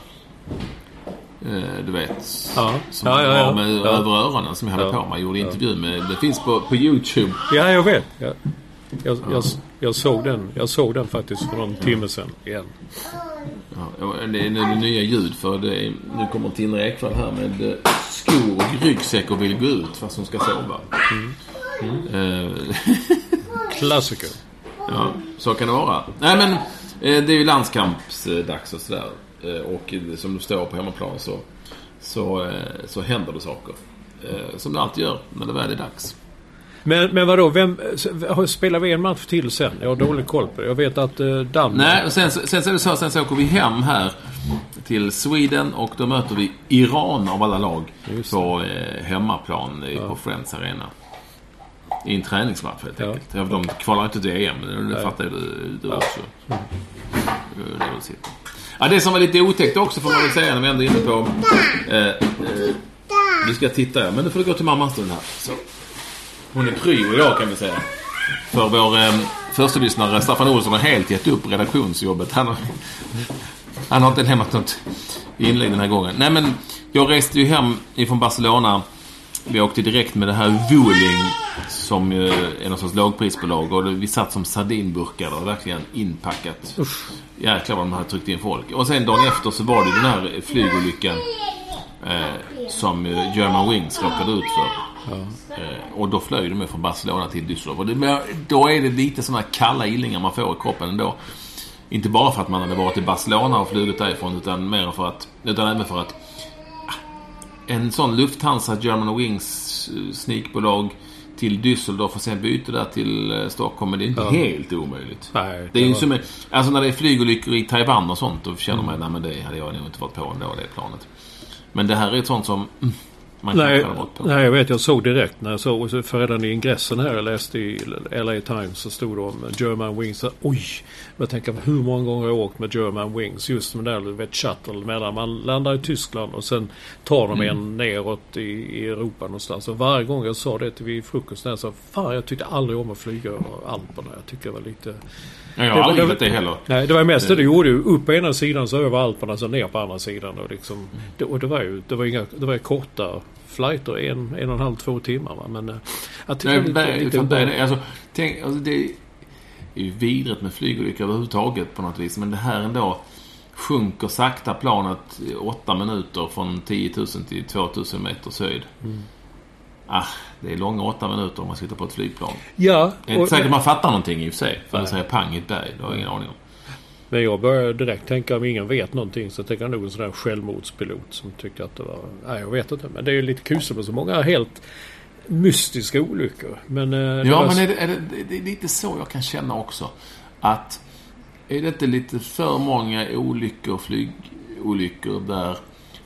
Du vet, ja. som ja, ja, ja. var med ja. över öronen som jag hade ja. på mig. Jag gjorde ja. intervju med, det finns på, på YouTube. Ja, jag vet. Ja. Jag, jag, jag, såg den, jag såg den faktiskt för någon timme sedan igen. Ja, det är det nya ljud för det är, nu kommer Tina Ekvall här med skor och ryggsäck och vill gå ut fast hon ska sova. Mm. Mm. Klassiker. Ja, så kan det vara. Nej, men det är ju landskampsdags och sådär. Och som du står på hemmaplan så, så, så händer det saker. Som det alltid gör när det väl är dags. Men, men vadå, vem, spelar vi en match till sen? Jag har dålig koll på det. Jag vet att eh, Danmark... Nej, sen, sen, sen, sen, så, sen så åker vi hem här till Sweden och då möter vi Iran av alla lag på eh, hemmaplan ja. på Friends Arena. I en träningsmatch helt enkelt. Ja. De kvalar inte till E M, men det fattar du, du ja. också. Mm. Det vill sitta. Ja, det som var lite otäckt också får man väl säga när vi ändå är inne på eh, eh, vi ska titta, men nu får du gå till mamma en stund här. Så. Hon är pryo idag kan vi säga. För vår eh, första lyssnare Staffan Olsson har helt gett upp redaktionsjobbet. Han har, han har inte hämmat något inlägg den här gången. Nej, men jag reste ju hem ifrån Barcelona. Vi åkte direkt med det här Vueling som är någon sorts lågprisbolag och vi satt som sardinburkar och verkligen inpackat. Uff. Jäklar vad de hade tryckt in folk. Och sen dagen efter så var det den här flygolyckan eh, som German Wings råkade ut för. Ja. Eh, och då flög de med från Barcelona till Düsseldorf. Och det, då är det lite sådana kalla illingar man får i kroppen ändå. Inte bara för att man hade varit i Barcelona och flugit därifrån utan mer för att, utan även för att en sån Lufthansa German Wings sneakbolag till Düsseldorf och sen byter där till Stockholm, men det är inte ja. helt omöjligt. Nej, det, det är ju var... som är, alltså när det är flygolyckor i Taiwan och sånt då känner man, mm. nej men det hade jag nog inte varit på ändå det planet. Men det här är ett sånt som mm, man nej, kan ha på. Nej, jag vet, jag såg direkt när jag såg för redan i ingressen här jag läste i L A Times så stod det om German Wings. Oj, jag tänker hur många gånger jag har åkt med German Wings just med där du vet shuttle medan man landar i Tyskland och sen tar de en mm. neråt i, i Europa någonstans. Och varje gång jag sa det till vid frukost när så fan jag tyckte aldrig om att flyga över Alperna. Jag tycker det var lite ja, jag har aldrig gjort det heller. Nej, det var mest det du gjorde ju upp på ena sidan så över Alperna så ner på andra sidan och liksom mm. det, och det var ju det var inga det var korta flighter en en och en halv två timmar va? Men jag tycker nej, lite, nej, lite det, alltså, tänk, alltså det är ju vidrigt med flygolyckor överhuvudtaget på något vis, men det här ändå sjunker sakta planet åtta minuter från tio tusen till två tusen meters höjd. Mm. Ah, det är långa åtta minuter om man sitter på ett flygplan. Ja. Det är inte säkert man fattar någonting i och för sig. För att säga pang i ett berg, det har jag ingen aning om. Men jag började direkt tänka om ingen vet någonting så tänker jag nog en sån där självmordspilot som tyckte att det var... Nej, jag vet inte. Men det är ju lite kusigt med så många helt mystiska olyckor. Men, ja, var... men är det, är det, det är lite så jag kan känna också. Att är det inte lite för många olyckor, flygolyckor där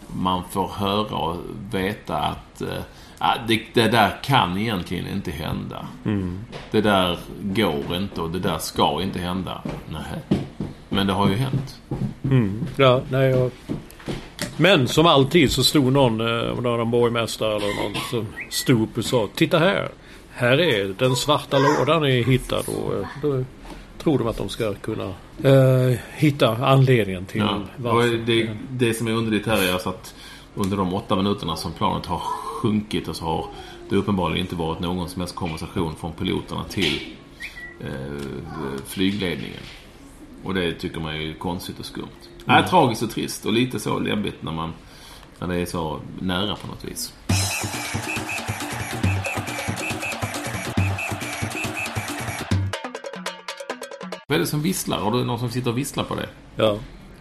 man får höra och veta att äh, det, det där kan egentligen inte hända. Mm. Det där går inte och det där ska inte hända. Nej. Men det har ju hänt. Mm. Ja, nej, jag... Men som alltid så stod någon, om det var en borgmästare eller någon som stod upp och sa, titta här, här är den svarta lådan är hittad, och då tror de att de ska kunna eh, hitta anledningen till ja, varför. Det, det som är underligt här är alltså att under de åtta minuterna som planet har sjunkit, och så har det uppenbarligen inte varit någon som helst konversation från piloterna till eh, flygledningen. Och det tycker man är konstigt och skumt. Det är tragiskt och trist och lite så läbbigt när man när det är så nära på något vis. Vad är det som visslar? Har du någon som sitter och visslar på det? Ja.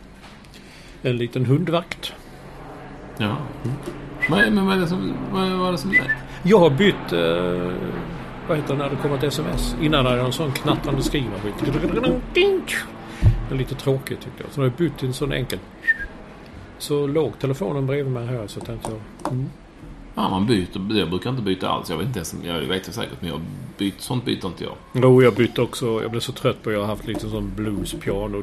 En liten hundvakt. Ja. Mm. Men, men vad är det som vad, vad är det som är? Jag har bytt eh, vad heter det när det kommer ett sms? Innan hade jag en sån knattrande skrivmaskin. Det är lite tråkigt tycker jag. Så har jag bytt till en sån enkel. Så låg telefonen bredvid mig här, så tänkte jag... Mm. Ja, man byter. Jag brukar inte byta alls. Jag vet inte ens, jag vet säkert, men jag byter, sånt byter inte jag. Jo, jag bytte också. Jag blev så trött på att jag har haft lite sån blues piano.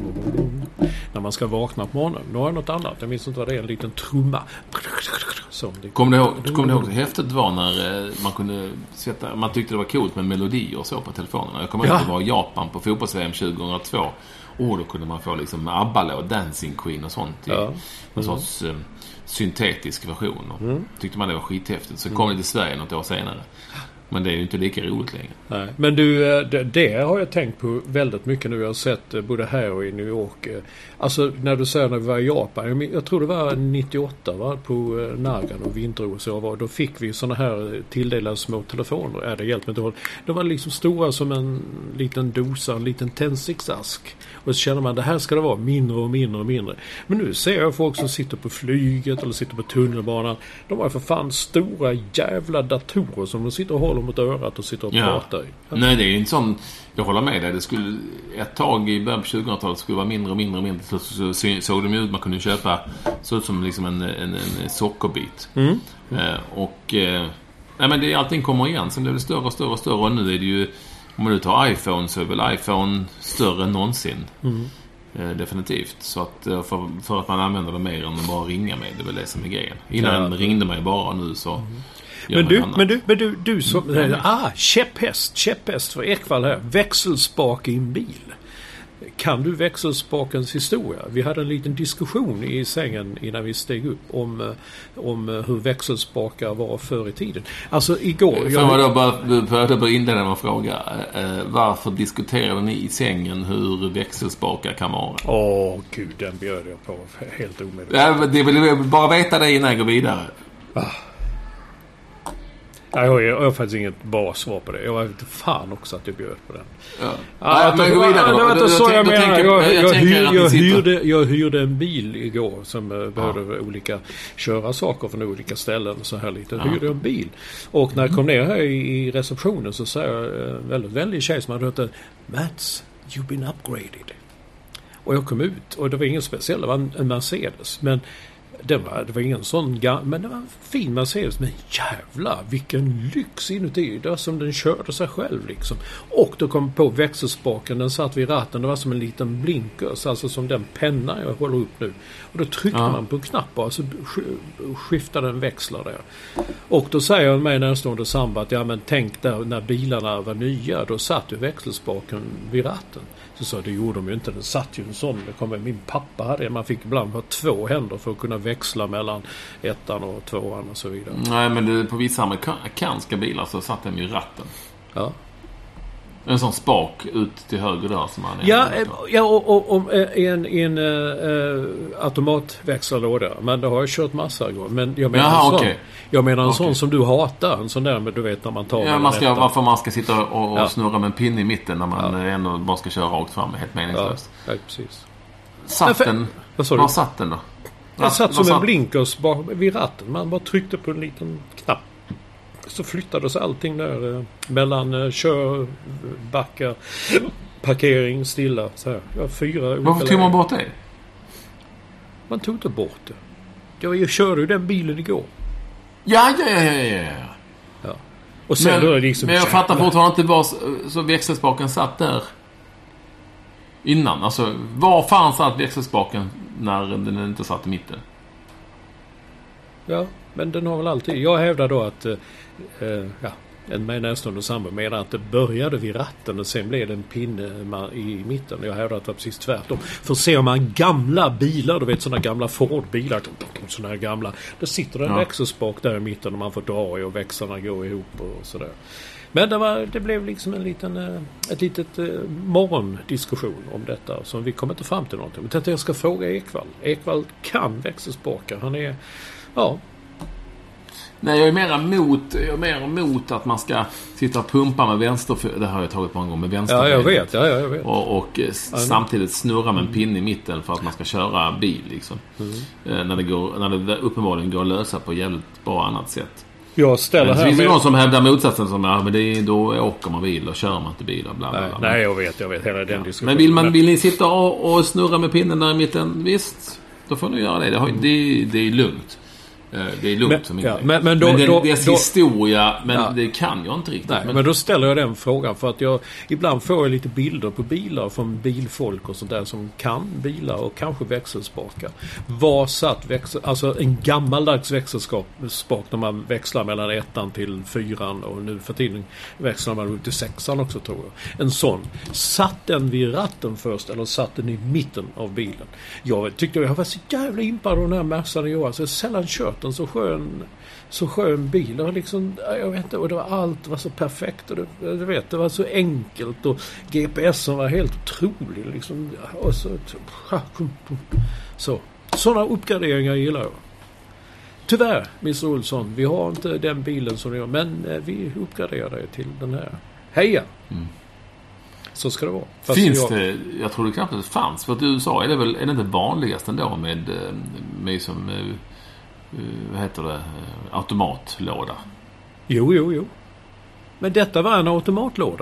När man ska vakna på morgonen. Nu har jag något annat. Jag minns inte vad det är. En liten trumma. Kommer du ihåg, kommer du ihåg hur häftigt var när man kunde sätta... Man tyckte det var coolt med melodier och så på telefonerna. Jag kommer ihåg ja. att det var Japan på fotbolls-V M tjugohundratvå. Och då kunde man få liksom ABBA och Dancing Queen och sånt i ja. mm. en sorts um, syntetisk version. Och mm. tyckte man det var skithäftigt. Så mm. kom det till Sverige något år senare. Men det är ju inte lika roligt längre. Nej. Men du, det, det har jag tänkt på väldigt mycket nu. Jag har sett både här och i New York. Alltså när du säger när vi var i Japan. Jag, jag tror det var nittioåtta va? På Nagan och vinter och så var. Då fick vi såna här tilldelade små telefoner. Ja, det hjälpte inte håll. De var liksom stora som en liten dosa, en liten tändsticksask. Och så känner man det här ska det vara mindre och mindre och mindre. Men nu ser jag folk som sitter på flyget eller sitter på tunnelbanan. De har för fan stora jävla datorer som de sitter och håller mot örat och sitter och ja. pratar i. Ja. Nej, det är ju inte sån... Jag håller med dig. Det skulle ett tag i början på tjugohundratalet skulle vara mindre och mindre och mindre. Så, så, så såg de ut man kunde köpa så ut som liksom en, en, en sockerbit. Mm. Mm. Eh, och eh, nej, men det, allting kommer igen. Sen blir det större och större och större. Och nu är det ju, om man nu tar iPhone så är väl iPhone större än någonsin. Mm. Eh, definitivt. Så att för, för att man använder det mer än att bara ringa med. Det är väl det som är grejen. Innan ja. ringde man ju bara nu så... Mm. Men du, men du, men du, du som... Mm. Ah, käpphäst, käpphäst för Ekvall här. Växelspak i en bil. Kan du växelspakens historia? Vi hade en liten diskussion i sängen innan vi steg upp om, om hur växelspakar var förr i tiden. Alltså igår... För jag då bara, för att bara inleda med en fråga. Eh, varför diskuterade ni i sängen hur växelspakar kan vara? Åh, oh, gud, den bjöd jag på helt omedvetet. Ja, det vill bara veta det innan jag går vidare. Ah. Jag har, jag har faktiskt inget bra svar på det. Jag vet fan också att jag bjöd på den. Ja. Ja, ja, men gå vidare då. Det var så jag menar. Jag, jag, hyr, jag, hyrde, jag hyrde en bil igår som uh, behövde ja. olika köra saker från olika ställen. Så här lite. Jag hyrde en bil. Och när jag kom ner här i, i receptionen så sa jag en väldigt vänlig tjej som hade hört Mats, you've been upgraded. Och jag kom ut och det var ingen speciell. Det var en, en Mercedes. Men Det var, det var ingen sån, men det var en fin Mercedes. Men jävla, vilken lyx inuti. Det var som den körde sig själv liksom. Och då kom på växelspaken, den satt vid ratten. Det var som en liten blinkers, alltså som den penna jag håller upp nu. Och då tryckte ja. man på en knapp och så skiftade en växlar där. Och då säger han mig närstående samba att ja men tänk där när bilarna var nya, då satt ju växelspaken vid ratten. Så sa det gjorde de ju inte, den satt ju en sån. Det kommer, min pappa hade, man fick ibland ha två händer för att kunna växla mellan ettan och tvåan och så vidare. Nej, men det, på vissa amerikanska bilar så satt den ju ratten. Ja. En sån spak ut till höger där som man är. Ja, ja och, och, och en, en uh, automatväxlarlåda. Men det har jag kört massa gånger. Men jag menar Jaha, en sån, okay. jag menar en okay. sån som du hatar. En sån där med, du vet när man tar... Ja, man ska, varför man ska sitta och, och ja. snurra med en pinne i mitten när man ja. ändå bara ska köra rakt fram. Helt meningslöst. Ja, ja precis. Satt den... Vad sa du? Var satt den då? Jag satt som en blinkers vid ratten. Man bara tryckte på en liten knapp. Så flyttades allting där eh, mellan eh, kör, backar, parkering, stilla. Så här. Jag har fyra olika Varför tog man bort det? Man tog inte bort det. Jag körde ju den bilen igår. Ja, ja, ja, ja, ja. ja. Och sen men, då är det liksom... Men jag fattar fortfarande inte var så växelspaken satt där innan. Alltså, var fan satt växelspaken när den inte satt i mitten? Ja, men den har väl alltid... Jag hävdar då att... Eh, ja, en mig närstående sambo menar att det började vid ratten och sen blev det en pinne i mitten. Jag hävdar att det var precis tvärtom. För ser man gamla bilar, du vet sådana gamla Ford-bilar, sådana här gamla, då sitter det en ja. växelspak där i mitten och man får dra i och växlarna går ihop och sådär. Men det, var, det blev liksom en liten, ett litet eh, morgondiskussion om detta som vi kommer inte fram till någonting. Men tänkte jag ska fråga Ekvall. Ekvall kan växelspakar. Han är, ja... Nej, jag är mer emot, jag är mer emot att man ska sitta och pumpa med vänster, det har jag tagit på en gång med vänster. Ja, jag vet, ja, jag vet. Och, och samtidigt snurra med en pinne i mitten för att man ska köra bil liksom. Mm. När det går, när det uppenbarligen går att lösa på jävligt bra annat sätt. Jag ställer men här. Det finns ju med... någon som hävdar motsatsen som ja, men det är, då åker man bil och kör man inte bil och bla bla bla. Nej, nej jag vet, jag vet hela den ja. diskussionen. Men vill man vill ni sitta och, och snurra med pinnen där i mitten, visst, då får ni göra det. Det, har, det, det är lugnt. Det är lugnt men, som ja, men, men, då, men det, då, det är då, historia men ja. det kan jag inte riktigt. Nej, men... men då ställer jag den frågan för att jag ibland får jag lite bilder på bilar från bilfolk och sånt där som kan bilar och kanske växelspakar. Var satt växel, alltså en gammaldags växelspak när man växlar mellan ettan till fyran och nu för tiden växlar man upp till sexan också tror jag. En sån. Satt den vid ratten först eller satt den i mitten av bilen? Jag tyckte jag var så jävla impad av den här Mercan i år. Så jag sällan kört en så skön så skön bil och liksom jag vet inte och det var allt var så perfekt och det, du vet det var så enkelt och G P S'en var helt otrolig liksom och så så såna uppgraderingar gillar jag. Tyvärr mister Olsson, vi har inte den bilen som ni har men vi uppgraderar det till den här. Heja. Mm. Så ska det vara. Fast finns jag... det, jag tror det knappt att det fanns för att du sa är det väl är det inte vanligast ändå med med som vad heter det? Automatlåda. Jo, jo, jo. Men detta var en automatlåda.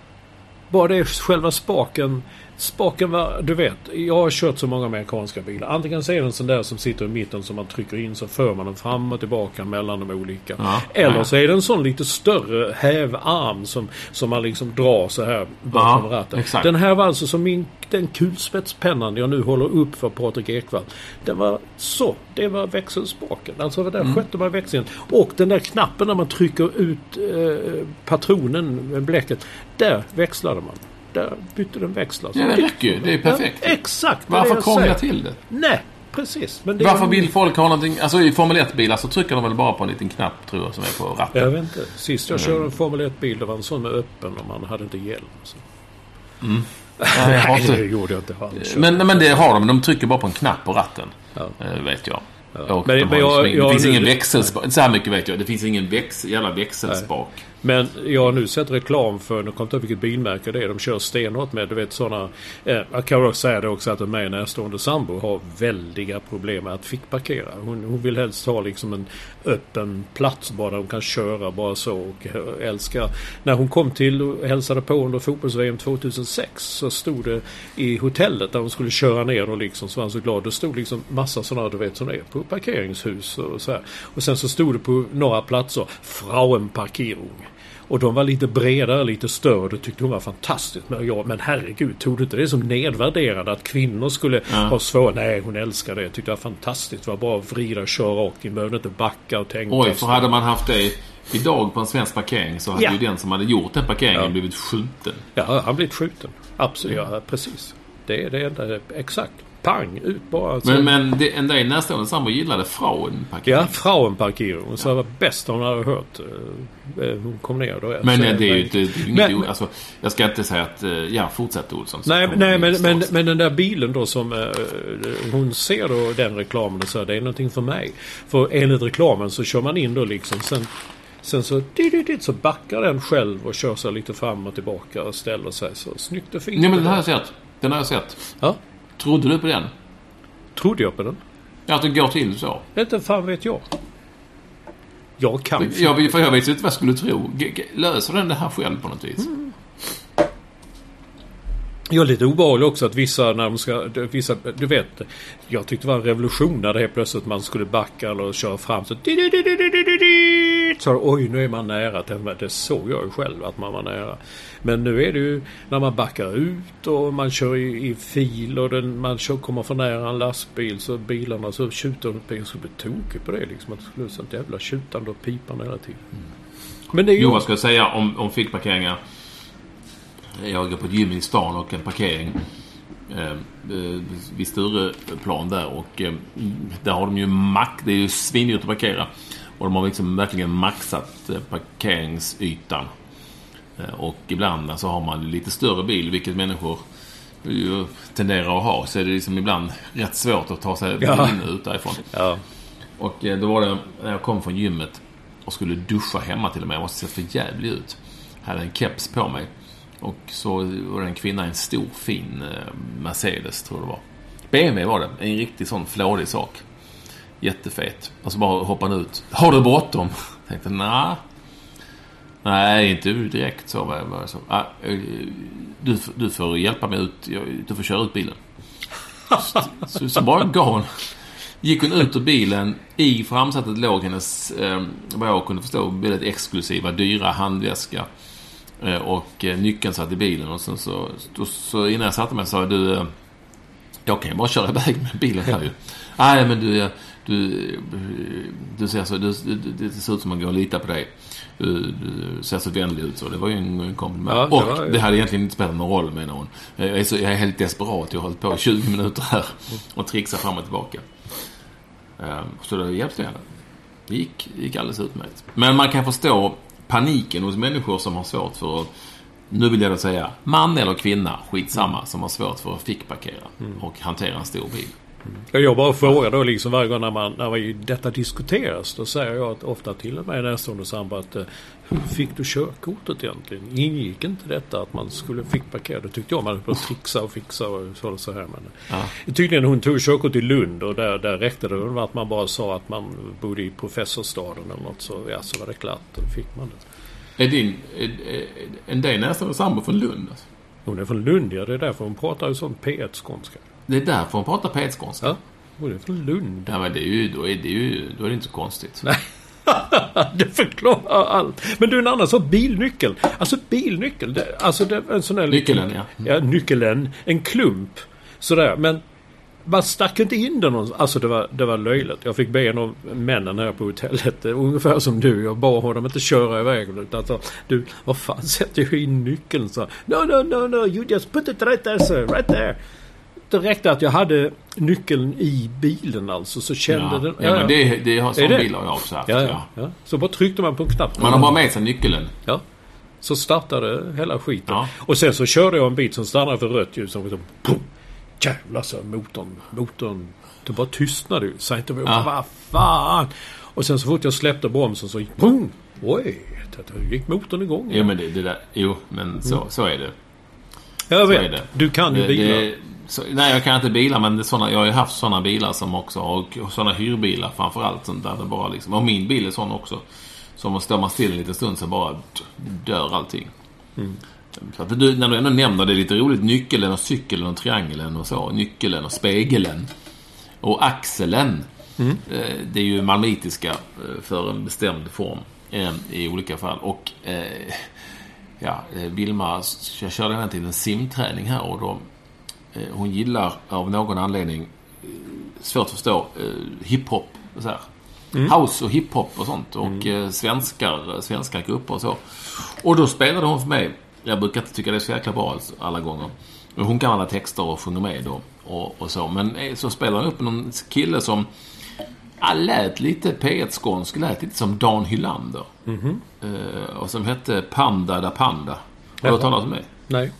Bara det själva spaken. Spaken var, du vet, jag har kört så många amerikanska bilar. Antingen så är det en sån där som sitter i mitten som man trycker in så för man den fram och tillbaka mellan de olika. Ja, eller ja. så är det en sån lite större hävarm som, som man liksom drar så här bakom ja, ratten. Exakt. Den här var alltså som min, den kulspetspennan jag nu håller upp för Patrik Ekvall. Den var så, det var växelspaken. Alltså där mm. skötte man växeln. Och den där knappen när man trycker ut eh, patronen med bläcket, där växlade man. Där bytte den växlar. Ja, det räcker ju. Det är perfekt. Ja, exakt. Varför krångla till det? Nej, precis. Men det varför är... vill folk ha någonting... Alltså i Formel ett-bilar så trycker de väl bara på en liten knapp, tror jag, som är på ratten. Jag vet inte. Sist jag mm. körde en Formel ett-bil, det var en sån med öppen och man hade inte hjälm. Så. Mm. Nej, jag har inte... det gjorde jag inte. Men, men det har de. De trycker bara på en knapp på ratten. Ja. Vet jag. Ja. Men, de men jag, liksom, jag, det finns jag, ingen nu... växelspak. Så här mycket vet jag. Det finns ingen väx, jävla växelspak. Nej. Men jag har nu sett reklam för, nu kommer inte vilket bilmärke det är, de kör stenhårt med, du vet sådana, eh, jag kan också säga det också att en mig närstående sambo har väldiga problem med att fick parkera. Hon, hon vill helst ha liksom en öppen plats bara där hon kan köra bara så och älskar. När hon kom till och hälsade på under fotbolls-V M tjugohundrasex så stod det i hotellet där hon skulle köra ner och liksom så var han så glad. Det stod liksom massa sådana, du vet, som är på parkeringshus och så här. Och sen så stod det på några platser Frauenparkierung. Och de var lite bredare, lite större. Det tyckte hon var fantastiskt. Men, ja, men herregud, tog du inte det som nedvärderande att kvinnor skulle ja. ha svårt? Nej, hon älskar det. Jag tyckte det var fantastiskt. Det var bara att vrida och köra rakt. Ni behövde inte backa och tänka. Oj, för hade man haft det idag på en svensk parkering så hade ja. ju den som hade gjort den parkeringen ja. blivit skjuten. Ja, han blivit skjuten. Absolut, ja, precis. Det är det enda, exakt. Pang, ut bara. Alltså. Men, men det, en del närstående sambo gillade Frauenparkering. Ja, Frauenparkering. Hon sa det var bäst hon hade hört. Hon kom ner då. Men nej, det är ju inte, det är ju men, inget, alltså, jag ska inte säga att, ja, fortsätt Olsson. Nej, nej men, men, men den där bilen då som uh, hon ser då den reklamen och så det är någonting för mig. För enligt reklamen så kör man in då liksom sen Sen så, så backar den själv och kör sig lite fram och tillbaka och ställer sig så snyggt och fint. Nej, men den har jag sett. Den har jag sett. Ja. Trodde du på den? Trodde jag på den? Ja, att det går till så. Inte fan vet jag. Jag kan. Jag, för jag vet inte vad jag skulle tro. Löser den det här själv på något vis? Mm. Jag är lite obehaglig också att vissa, när de ska, vissa, du vet, jag tyckte det var en revolution när det helt plötsligt man skulle backa eller köra fram så, så oj, nu är man nära. Det såg jag ju själv att man var nära. Men nu är det ju när man backar ut och man kör i, i fil och den, man kör, kommer för nära en lastbil så bilarna så tjuter upp en så blir tokig på det liksom, att det skulle sånt jävla tjutande och pipande hela tiden. Mm. Men det är ju... Jo, vad ska jag säga om, om fickparkeringar? Jag går på ett gym i stan och en parkering eh, vid Stureplan där och eh, där har de ju max, det är ju svindyrt att parkera och de har liksom verkligen maxat eh, parkeringsytan eh, och ibland så har man lite större bil, vilket människor ju tenderar att ha, så är det liksom ibland rätt svårt att ta sig ja. in och ut därifrån. Ja. Och eh, då var det när jag kom från gymmet och skulle duscha hemma till och med, jag måste se för jävligt ut, hade en keps på mig. Och så var det en kvinna i en stor fin eh, Mercedes, tror jag det var. B M W var det, en riktig sån flådig sak. Jättefet. Och så bara hoppade ut. Har du bråttom? Jag tänkte, nej. Nej, inte direkt så. Var jag så. Ah, du, du får hjälpa mig ut. Du får köra ut bilen. Så, så, så bara gav hon. Gick hon ut ur bilen. I framsätet låg hennes, eh, vad jag kunde förstå, väldigt exklusiva, dyra handväska. Och nyckeln satt i bilen och sen så, så, så innan jag satte mig sa du, jag kan ju bara köra iväg med bilen här ju. Nej, men du du, du ser så du, det ser ut som man går och litar på dig. Du, du ser så vänlig ut så. Det var ju en, en komplimang. Ja, det och var, ja. Det hade egentligen inte spelat någon roll, menar hon. Jag är, så, jag är helt desperat. Jag har hållit på tjugo minuter här och trixar fram och tillbaka. Så det hjälpte henne. Det gick, gick alldeles utmärkt. Men man kan förstå paniken hos människor som har svårt för att, nu vill jag då säga, man eller kvinna, skitsamma, som har svårt för att fickparkera mm. och hantera en stor bil. Mm. Jag bara frågar då liksom varje gång när, man, när detta diskuteras, då säger jag att ofta till och med nästan samband att hur fick du körkortet egentligen? Ingick inte detta att man skulle fickparkera? Då tyckte jag man skulle trixa och fixa och så, så här. Men ja. Tydligen hon tog körkort i Lund och där, där räckte det att man bara sa att man bodde i professorstaden eller något, så, ja, så var det klart, då fick man det. Är din är, är, är det nästan samma från Lund? Alltså? Hon är från Lund, ja, det är därför hon pratar ju sån P ett-skånska. Det är därför hon pratar P ett-skånska? Ja, hon är från Lund. Ja, men det är ju, då, är det ju, då är det inte så konstigt. Nej. Det förklarar allt. Men du, en annan så bilnyckel. Alltså bilnyckel, det, alltså det en sån här nyckeln, ja. Ja, nyckeln, en klump sådär, men man stack inte in den någonstans. Alltså det var, det var löjligt. Jag fick be en av männen här på hotellet, ungefär som du. Jag bad honom inte köra iväg. Alltså, du, vad fan sätter jag in nyckeln? Så, no, no, no, no, you just put it right there, sir, right there. Det räckte att jag hade nyckeln i bilen, alltså, så kände ja. den... Ja, ja, men det, det har sån bilar jag också haft. Ja, ja. Ja. Så bara tryckte man på en knapp. Man har bara med sig nyckeln. Ja. Så startade hela skiten. Ja. Och sen så körde jag en bit som stannade för rött ljus. Som liksom, jävlar, så motorn, motorn, det bara tystnade ju. Så inte, ja. Vad fan? Och sen så fort jag släppte bromsen så boom, oj, då gick motorn igång. Jo, men det, det där, jo, men så, så är det. Jag vet, du kan ju bilar. Det, så, nej, jag kan inte bilar, men det är såna, jag har ju haft sådana bilar som också, och sådana hyrbilar framförallt, sånt där det bara liksom, och min bil är sån också, som att stå man still en liten stund så bara dör allting. Mm. Så att du, när du ändå nämner det är lite roligt, nyckeln och cykeln och triangeln och så, nyckeln och spegeln och axeln, mm. eh, det är ju malmitiska eh, för en bestämd form eh, i olika fall. Och eh, ja, Vilma, jag körde henne till en simträning här och då eh, hon gillar av någon anledning eh, svårt att förstå eh, hiphop och så här. Mm. House och hiphop och sånt och mm. eh, svenskar, svenska grupper och så. Och då spelade hon för mig. Jag brukar inte tycka det är så jäkla bra alla gånger. Hon kan alla texter och sjunger med då och, och så. Men eh, så spelar hon upp någon kille som ah, lät lite P ett-skånsk, lät lite som Dan Hylander. Mm-hmm. eh, och som hette Panda da Panda. Har du talat om det? Nej.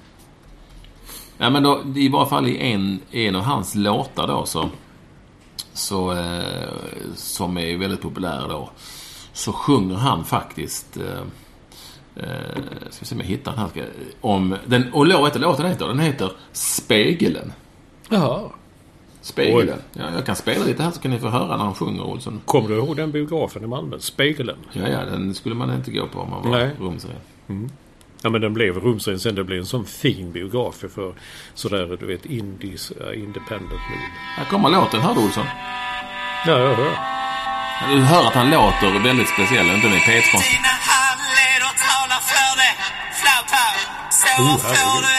Ja, men då, i varje fall i en, en av hans låtar då så, så eh, som är väldigt populär då, så sjunger han faktiskt eh, eh, ska vi se om jag hittar den här ska, om den, och låten, låten heter den heter Spegeln. Jaha. Spegeln. Ja, jag kan spela lite här så kan ni få höra när han sjunger, Olsson. Kommer du ihåg den biografen i Malmö? Spegeln. Ja, ja, den skulle man inte gå på om man var rumsrädd. Mm. Ja, men den blev rumsren sen. Det blev en sån fin biograf för sådär, du vet, indies, uh, independent movie. Här kommer låten, hör du Olsson? Ja, jag hör. Du hör att han låter väldigt speciell, inte med P ett-konst. Oh, herregud.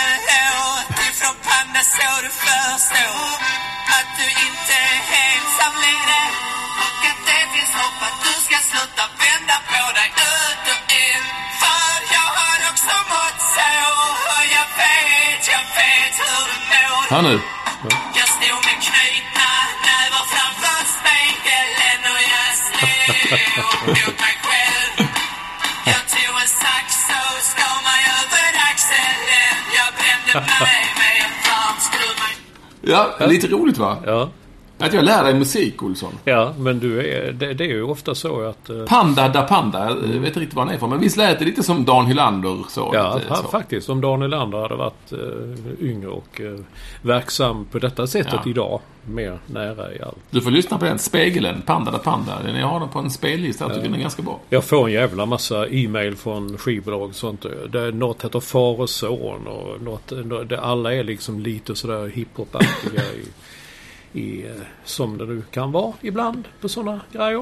Hör nu. Ja. Jag stod med knutna nävar framför spegeln och jag slog mot mig själv. Jag tog en sax och skar mig över axeln. Jag brände mig med en varm skruv. Ja, lite roligt va? Ja. Att jag lär dig musik, Olsson. Ja, men du är, det, det är ju ofta så att... Uh... Panda da Panda, jag vet inte riktigt vad han är för. Men visst lät det lite som Dan Hylander så. Ja, lite, så. faktiskt. Om Dan Hylander hade varit uh, yngre och uh, verksam på detta sättet ja. idag. Mer nära i allt. Du får lyssna på den, Spegeln, Panda da Panda. Den jag har den på en spellista, jag tycker ja. den är ganska bra. Jag får en jävla massa e-mail från skivbolag och sånt. Det är något heter Far och son och något, det alla är liksom lite sådär hiphop-aktiga i... I, som det nu kan vara ibland på sådana grejer.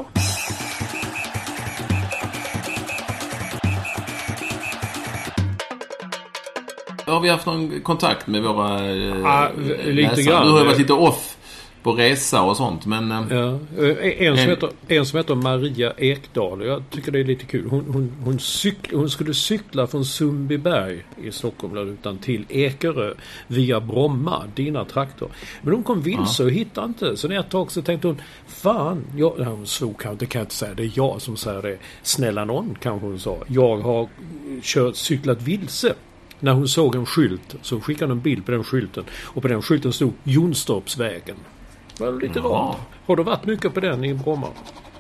Har vi haft någon kontakt med våra ah, lite grann. Du har varit lite off på resa och sånt, men... Ja. En, som heter, en som heter Maria Ekdahl. Jag tycker det är lite kul. Hon, hon, hon, cykl, hon skulle cykla från Sundbyberg i Stockholm där utan till Ekerö via Bromma, dina traktor. Men hon kom vilse och hittade inte. Så när jag tog så tänkte hon, fan, jag, hon slog kanske, det kan jag inte säga, det är jag som säger det. Snälla någon, kanske hon sa. Jag har kört, cyklat vilse. När hon såg en skylt så skickade hon en bild på den skylten. Och på den skylten stod Jonstorpsvägen. Det var lite ja. rart. Har du varit mycket på den i Bromma?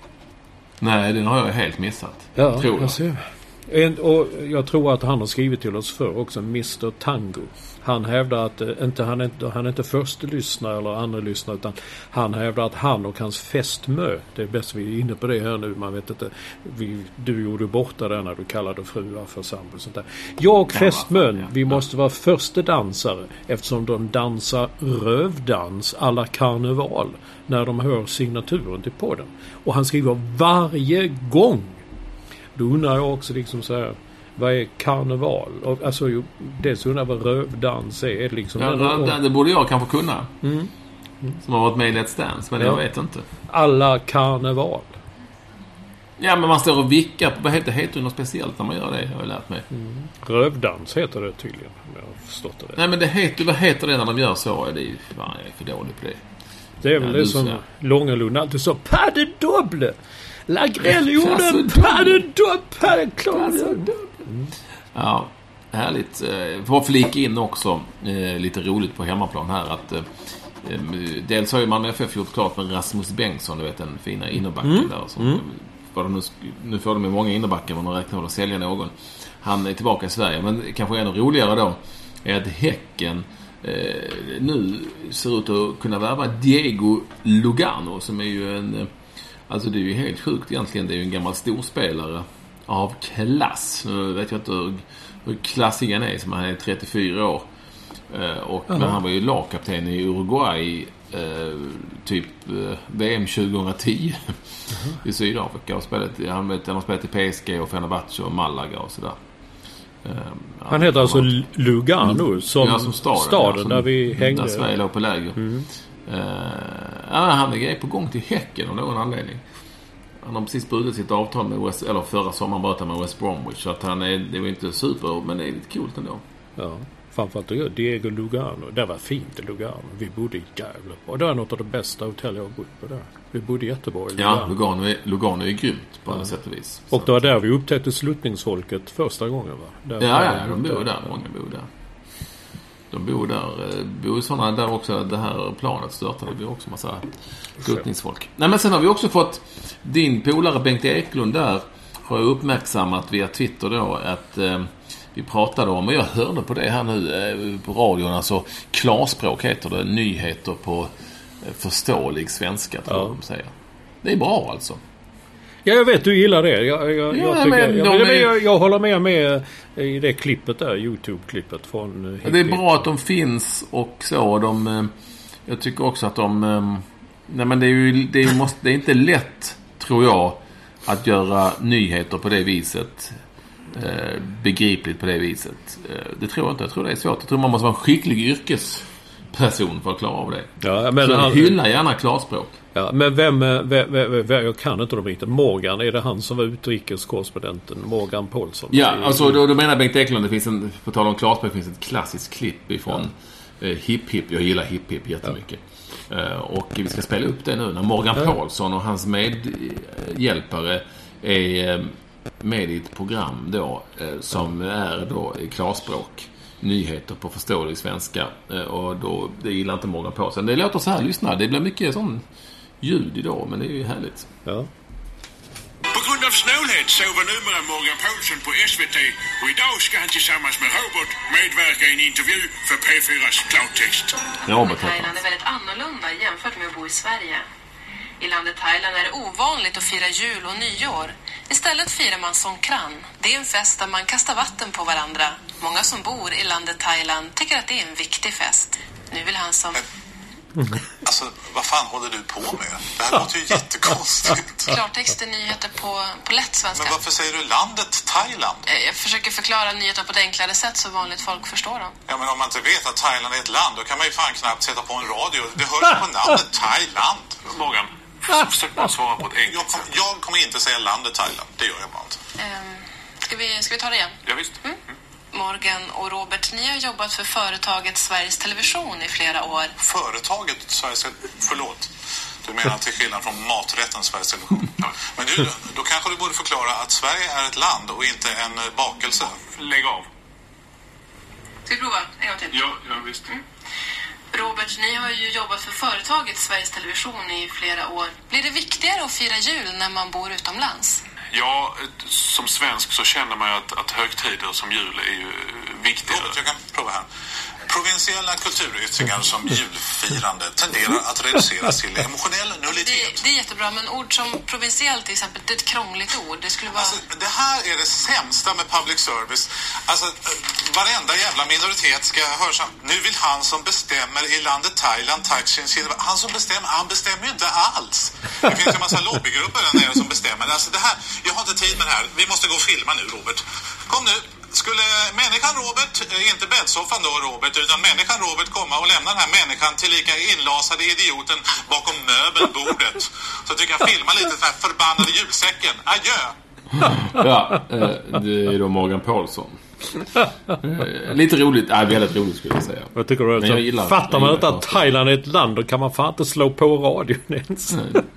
Nej, den har jag helt missat. Ja, tror jag. jag ser. En, och jag tror att han har skrivit till oss för också, mister Tango. Han hävdar att eh, inte, han, är, han är inte första lyssnare eller andra lyssnare, utan han hävdar att han och hans fästmö, det är bäst vi är inne på det här nu, man vet inte, vi, du gjorde borta där när du kallade fruar för sambo och sånt där. Jag och fästmön, vi måste vara första dansare eftersom de dansar rövdans alla karneval när de hör signaturen till podden. Och han skriver varje gång. Då undrar jag också liksom så här, vad är karneval? Och, alltså, ju, dels undrar vad rövdans är. är det, liksom ja, det, det borde jag kanske kunna. Mm. Mm. Som har varit med i Let's Dance, men ja. jag vet inte. Alla karneval. Ja, men man står och vickar. Vad heter, heter det något speciellt när man gör det? Jag har jag lärt mig. Mm. Rövdans heter det tydligen. Jag har förstått det. Nej, men det heter, vad heter det när de gör så? Det är ju fan, jag är för dålig på det. Det är väl ja, det som Långelund alltid sa. Pas de double! Lagrell gjorde en pas de double! Mm. Ja, härligt. Får flika in också eh, lite roligt på hemmaplan här att eh, dels har ju Malmö F F gjort klart med Rasmus Bengtsson, du vet, den fina innerbacken mm. där. Så, mm. för nu, nu får de med många innerbackar, men de räknar med att sälja någon. Han är tillbaka i Sverige, men kanske ännu roligare då är att Häcken eh, nu ser ut att kunna värva Diego Lugano, som är ju en, alltså det är ju helt sjukt egentligen, det är ju en gammal storspelare av klass. Nu vet jag inte hur, hur klassig han är, som han är trettiofyra år. Eh, och, men han var ju lagkapten i Uruguay eh, typ eh, V M tjugohundratio i Sydafrika. Och spelat, han, vet, han har spelat i P S G och Fenerbahce och Malaga och sådär. Eh, han heter alltså har, Lugano som, ja, som staden, staden ja, som, där vi hängde. Där Sverige låg på läger. Mm. Eh, ja, han är på gång till Häcken av någon anledning. Han har precis brutit sitt avtal med West, eller förra sommaren bröt han med West Bromwich, så att han är, det var inte super, men det är lite coolt ändå. Ja, framförallt att Diego Lugano. Det var fint i Lugano. Vi bodde i Gävle. Och det är något av det bästa hotell jag har bott på där. Vi bodde jättebra i Lugano. Ja, Lugano är, Lugano är grymt på alla ja. sätt och vis. Och det var där vi upptäckte sluttningsfolket första gången, va? Där ja, ja, de bor där. Många bor där. De bor där. Bor sådana där också, det här planet störtade. Det bor också massa sluttningsfolk. Nej, men sen har vi också fått din polare Bengt Eklund där har uppmärksammat via Twitter då att eh, vi pratade om, och jag hörde på det här nu eh, på radion, alltså klarspråk heter det, nyheter på eh, förståelig svenska tror jag de säger. Det är bra alltså. Ja, jag vet, du gillar det. Jag, jag, Ja, jag, tycker, men jag, de jag, är- jag, jag håller med med i det klippet där, YouTube-klippet från... Det är bra att de finns och så. De, eh, jag tycker också att de... eh, Nej, men det är ju det är, måste, det är inte lätt, tror jag, att göra nyheter på det viset. Eh, begripligt på det viset. Eh, det tror jag inte. Jag tror det är svårt. Jag tror man måste vara en skicklig yrkesperson för att klara av det. Ja, men så han, hylla gärna klarspråk. ja, men vem, vem, vem, vem... Jag kan inte de riktigt. Morgan, är det han som var utrikeskorrespondenten? Morgan Paulsson? Ja, alltså då, då menar Bengt Eklund, det finns en, på tal om klarspråk, finns ett klassiskt klipp ifrån ja. eh, Hip Hip. Jag gillar Hip Hip jättemycket. Ja. Uh, och vi ska spela upp det nu när Morgan ja. Paulsson och hans medhjälpare är med i ett program då uh, som är då i klarspråk, nyheter på förståelig svenska, uh, och då, det gillar inte Morgan Paulsson. Det låter så här, lyssna, det blir mycket sån ljud idag, men det är ju härligt. Ja. På grund av snålhet sover numera Morgan Paulsson på S V T och idag ska han tillsammans med Robert medverka i en intervju för P fyras klartext. Robert Thailand är väldigt annorlunda jämfört med att bo i Sverige. I landet Thailand är det ovanligt att fira jul och nyår. Istället firar man Songkran. Det är en fest där man kastar vatten på varandra. Många som bor i landet Thailand tycker att det är en viktig fest. Nu vill han som... Alltså, vad fan håller du på med? Det här låter ju jättekonstigt. Klartext är nyheter på, på lätt svenska. Men varför säger du landet Thailand? Jag försöker förklara nyheterna på ett enklare sätt så vanligt folk förstår dem. Ja, men om man inte vet att Thailand är ett land, då kan man ju fan knappt sätta på en radio. Det hörs på namnet Thailand. Morgan, försök bara svara på ett enkelt jag, kom, jag kommer inte säga landet Thailand. Det gör jag bara inte. Um, ska, vi, ska vi ta det igen? Ja, visst. Mm? Morgan och Robert, ni har jobbat för företaget Sveriges Television i flera år. Företaget Sveriges Television? Förlåt. Du menar till skillnad från maträtten Sveriges Television. Men du, då kanske du borde förklara att Sverige är ett land och inte en bakelse. Lägg av. Ska vi prova en gång till? Ja, ja visst. Mm. Robert, ni har ju jobbat för företaget Sveriges Television i flera år. Blir det viktigare att fira jul när man bor utomlands? Ja, som svensk så känner man ju att, att högtider som jul är ju viktigare. Robert, jag kan prova här. Provinsiella kulturyttringar som julfirande tenderar att reduceras till emotionell nullitet. Det, det är jättebra, men ord som provinsiell till exempel, det är ett krångligt ord. Det skulle vara... Alltså, det här är det sämsta med public service. Alltså, varenda jävla minoritet ska höra. Nu vill han som bestämmer i landet Thailand, Thaksin, han som bestämmer, han bestämmer ju inte alls. Det finns en massa lobbygrupper där nere som bestämmer. Alltså det här, jag har inte tid med det här. Vi måste gå och filma nu, Robert. Kom nu. Skulle människan Robert, inte bäddsoffan då Robert, utan människan Robert komma och lämna den här människan till lika inlasade idioten bakom möbelbordet. Så tycker jag filma lite den här förbannade julsäcken. Adjö! Ja, det är då Morgan Paulsson. Lite roligt, nej, väldigt roligt skulle jag säga. Jag tycker det, jag gillar, fattar man inte att Thailand är ett land, då kan man fan inte slå på radion ens.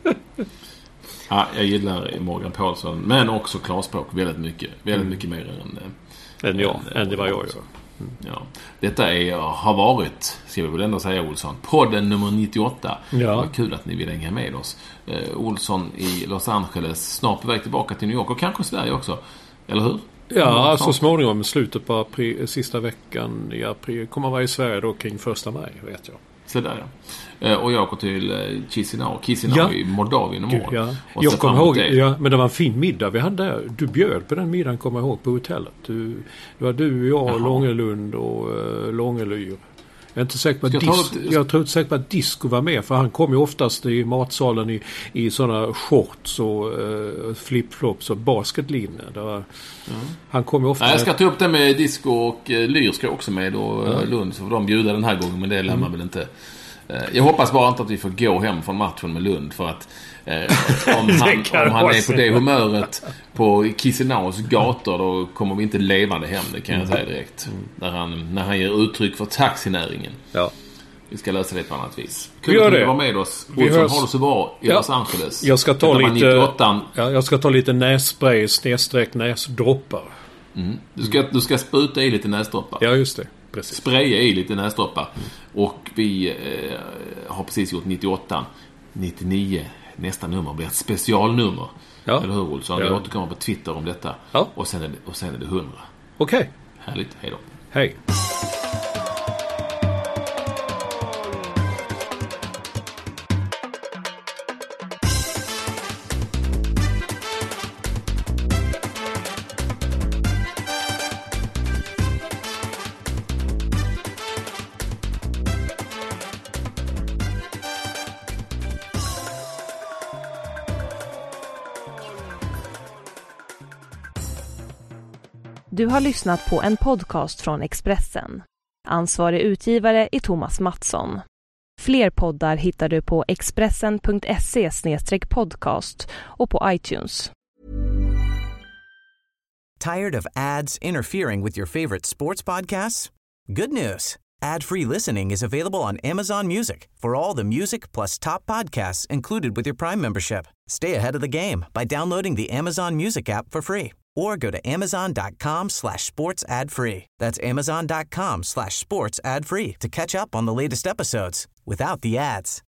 Ja, jag gillar Morgan Paulsson, men också klarspråk väldigt mycket. Väldigt mm. mycket mer än... Än jag, än det var jag gör. Mm. Ja. Detta är, har varit, ska vi väl ändå säga, Olsson, podden nummer nittioåtta. Ja. Vad kul att ni vill hänga med oss. eh, Olsson i Los Angeles, snart på väg tillbaka till New York och kanske Sverige också, eller hur? Ja, så småningom, slutet på april, sista veckan i april kommer vara i Sverige då kring första maj, vet jag. Så där, ja. Och jag går till Chisinau. Chisinau ja. i Moldavien och mål. Ja. Jag kommer ihåg, ja, men det var en fin middag vi hade där. Du bjöd på den middagen, kommer jag ihåg, på hotellet. Du, det var du, jag, Jaha. Långelund och uh, Långelyr. Jag är inte säker på att, dis- ett... jag tror inte säker på att Disco var med, för han kom ju oftast i matsalen i, i sådana shorts och uh, flipflops och basketlinje. Var, mm. Han kom ju ofta. Nej, jag ska ta upp det med Disco och uh, Lyr ska också med och uh, mm. Lund, så får de bjuda den här gången, men det lämnar mm. väl inte. Uh, jag hoppas bara inte att vi får gå hem från matchen med Lund, för att uh, om han, om han är på det humöret på Kisinaus gator, då kommer vi inte levande hem, det kan jag säga direkt. Mm. När, han, när han ger uttryck för taxinäringen. Ja. Vi ska lösa det på annat vis. Kul att du var med oss. Olsson, har du så bra i ja. Los Angeles. Jag ska ta lite ja, jag ska ta lite nässpray, snedsträck näsdroppar. Mm. Du ska du ska spruta i lite näsdroppar. Ja, just det. Precis. Spraya i lite näsdroppar. Mm. Och vi eh, har precis gjort nittioåtta, nittionio. Nästa nummer blir ett specialnummer. Ja. Eller hur, Olsson? Ja. Vi återkommer på Twitter om detta. Ja. Och sen är det, och sen är det hundra. Okej. Okay. Härligt. Hej då. Hej. Du har lyssnat på en podcast från Expressen. Ansvarig utgivare är Thomas Mattsson. Fler poddar hittar du på expressen punkt se slash podcast och på iTunes. Tired of ads interfering with your favorite sports podcasts? Good news. Ad-free listening is available on Amazon Music for all the music plus top podcasts included with your Prime membership. Stay ahead of the game by downloading the Amazon Music app for free or go to amazon.com slash sports ad free. That's amazon.com slash sports ad free to catch up on the latest episodes without the ads.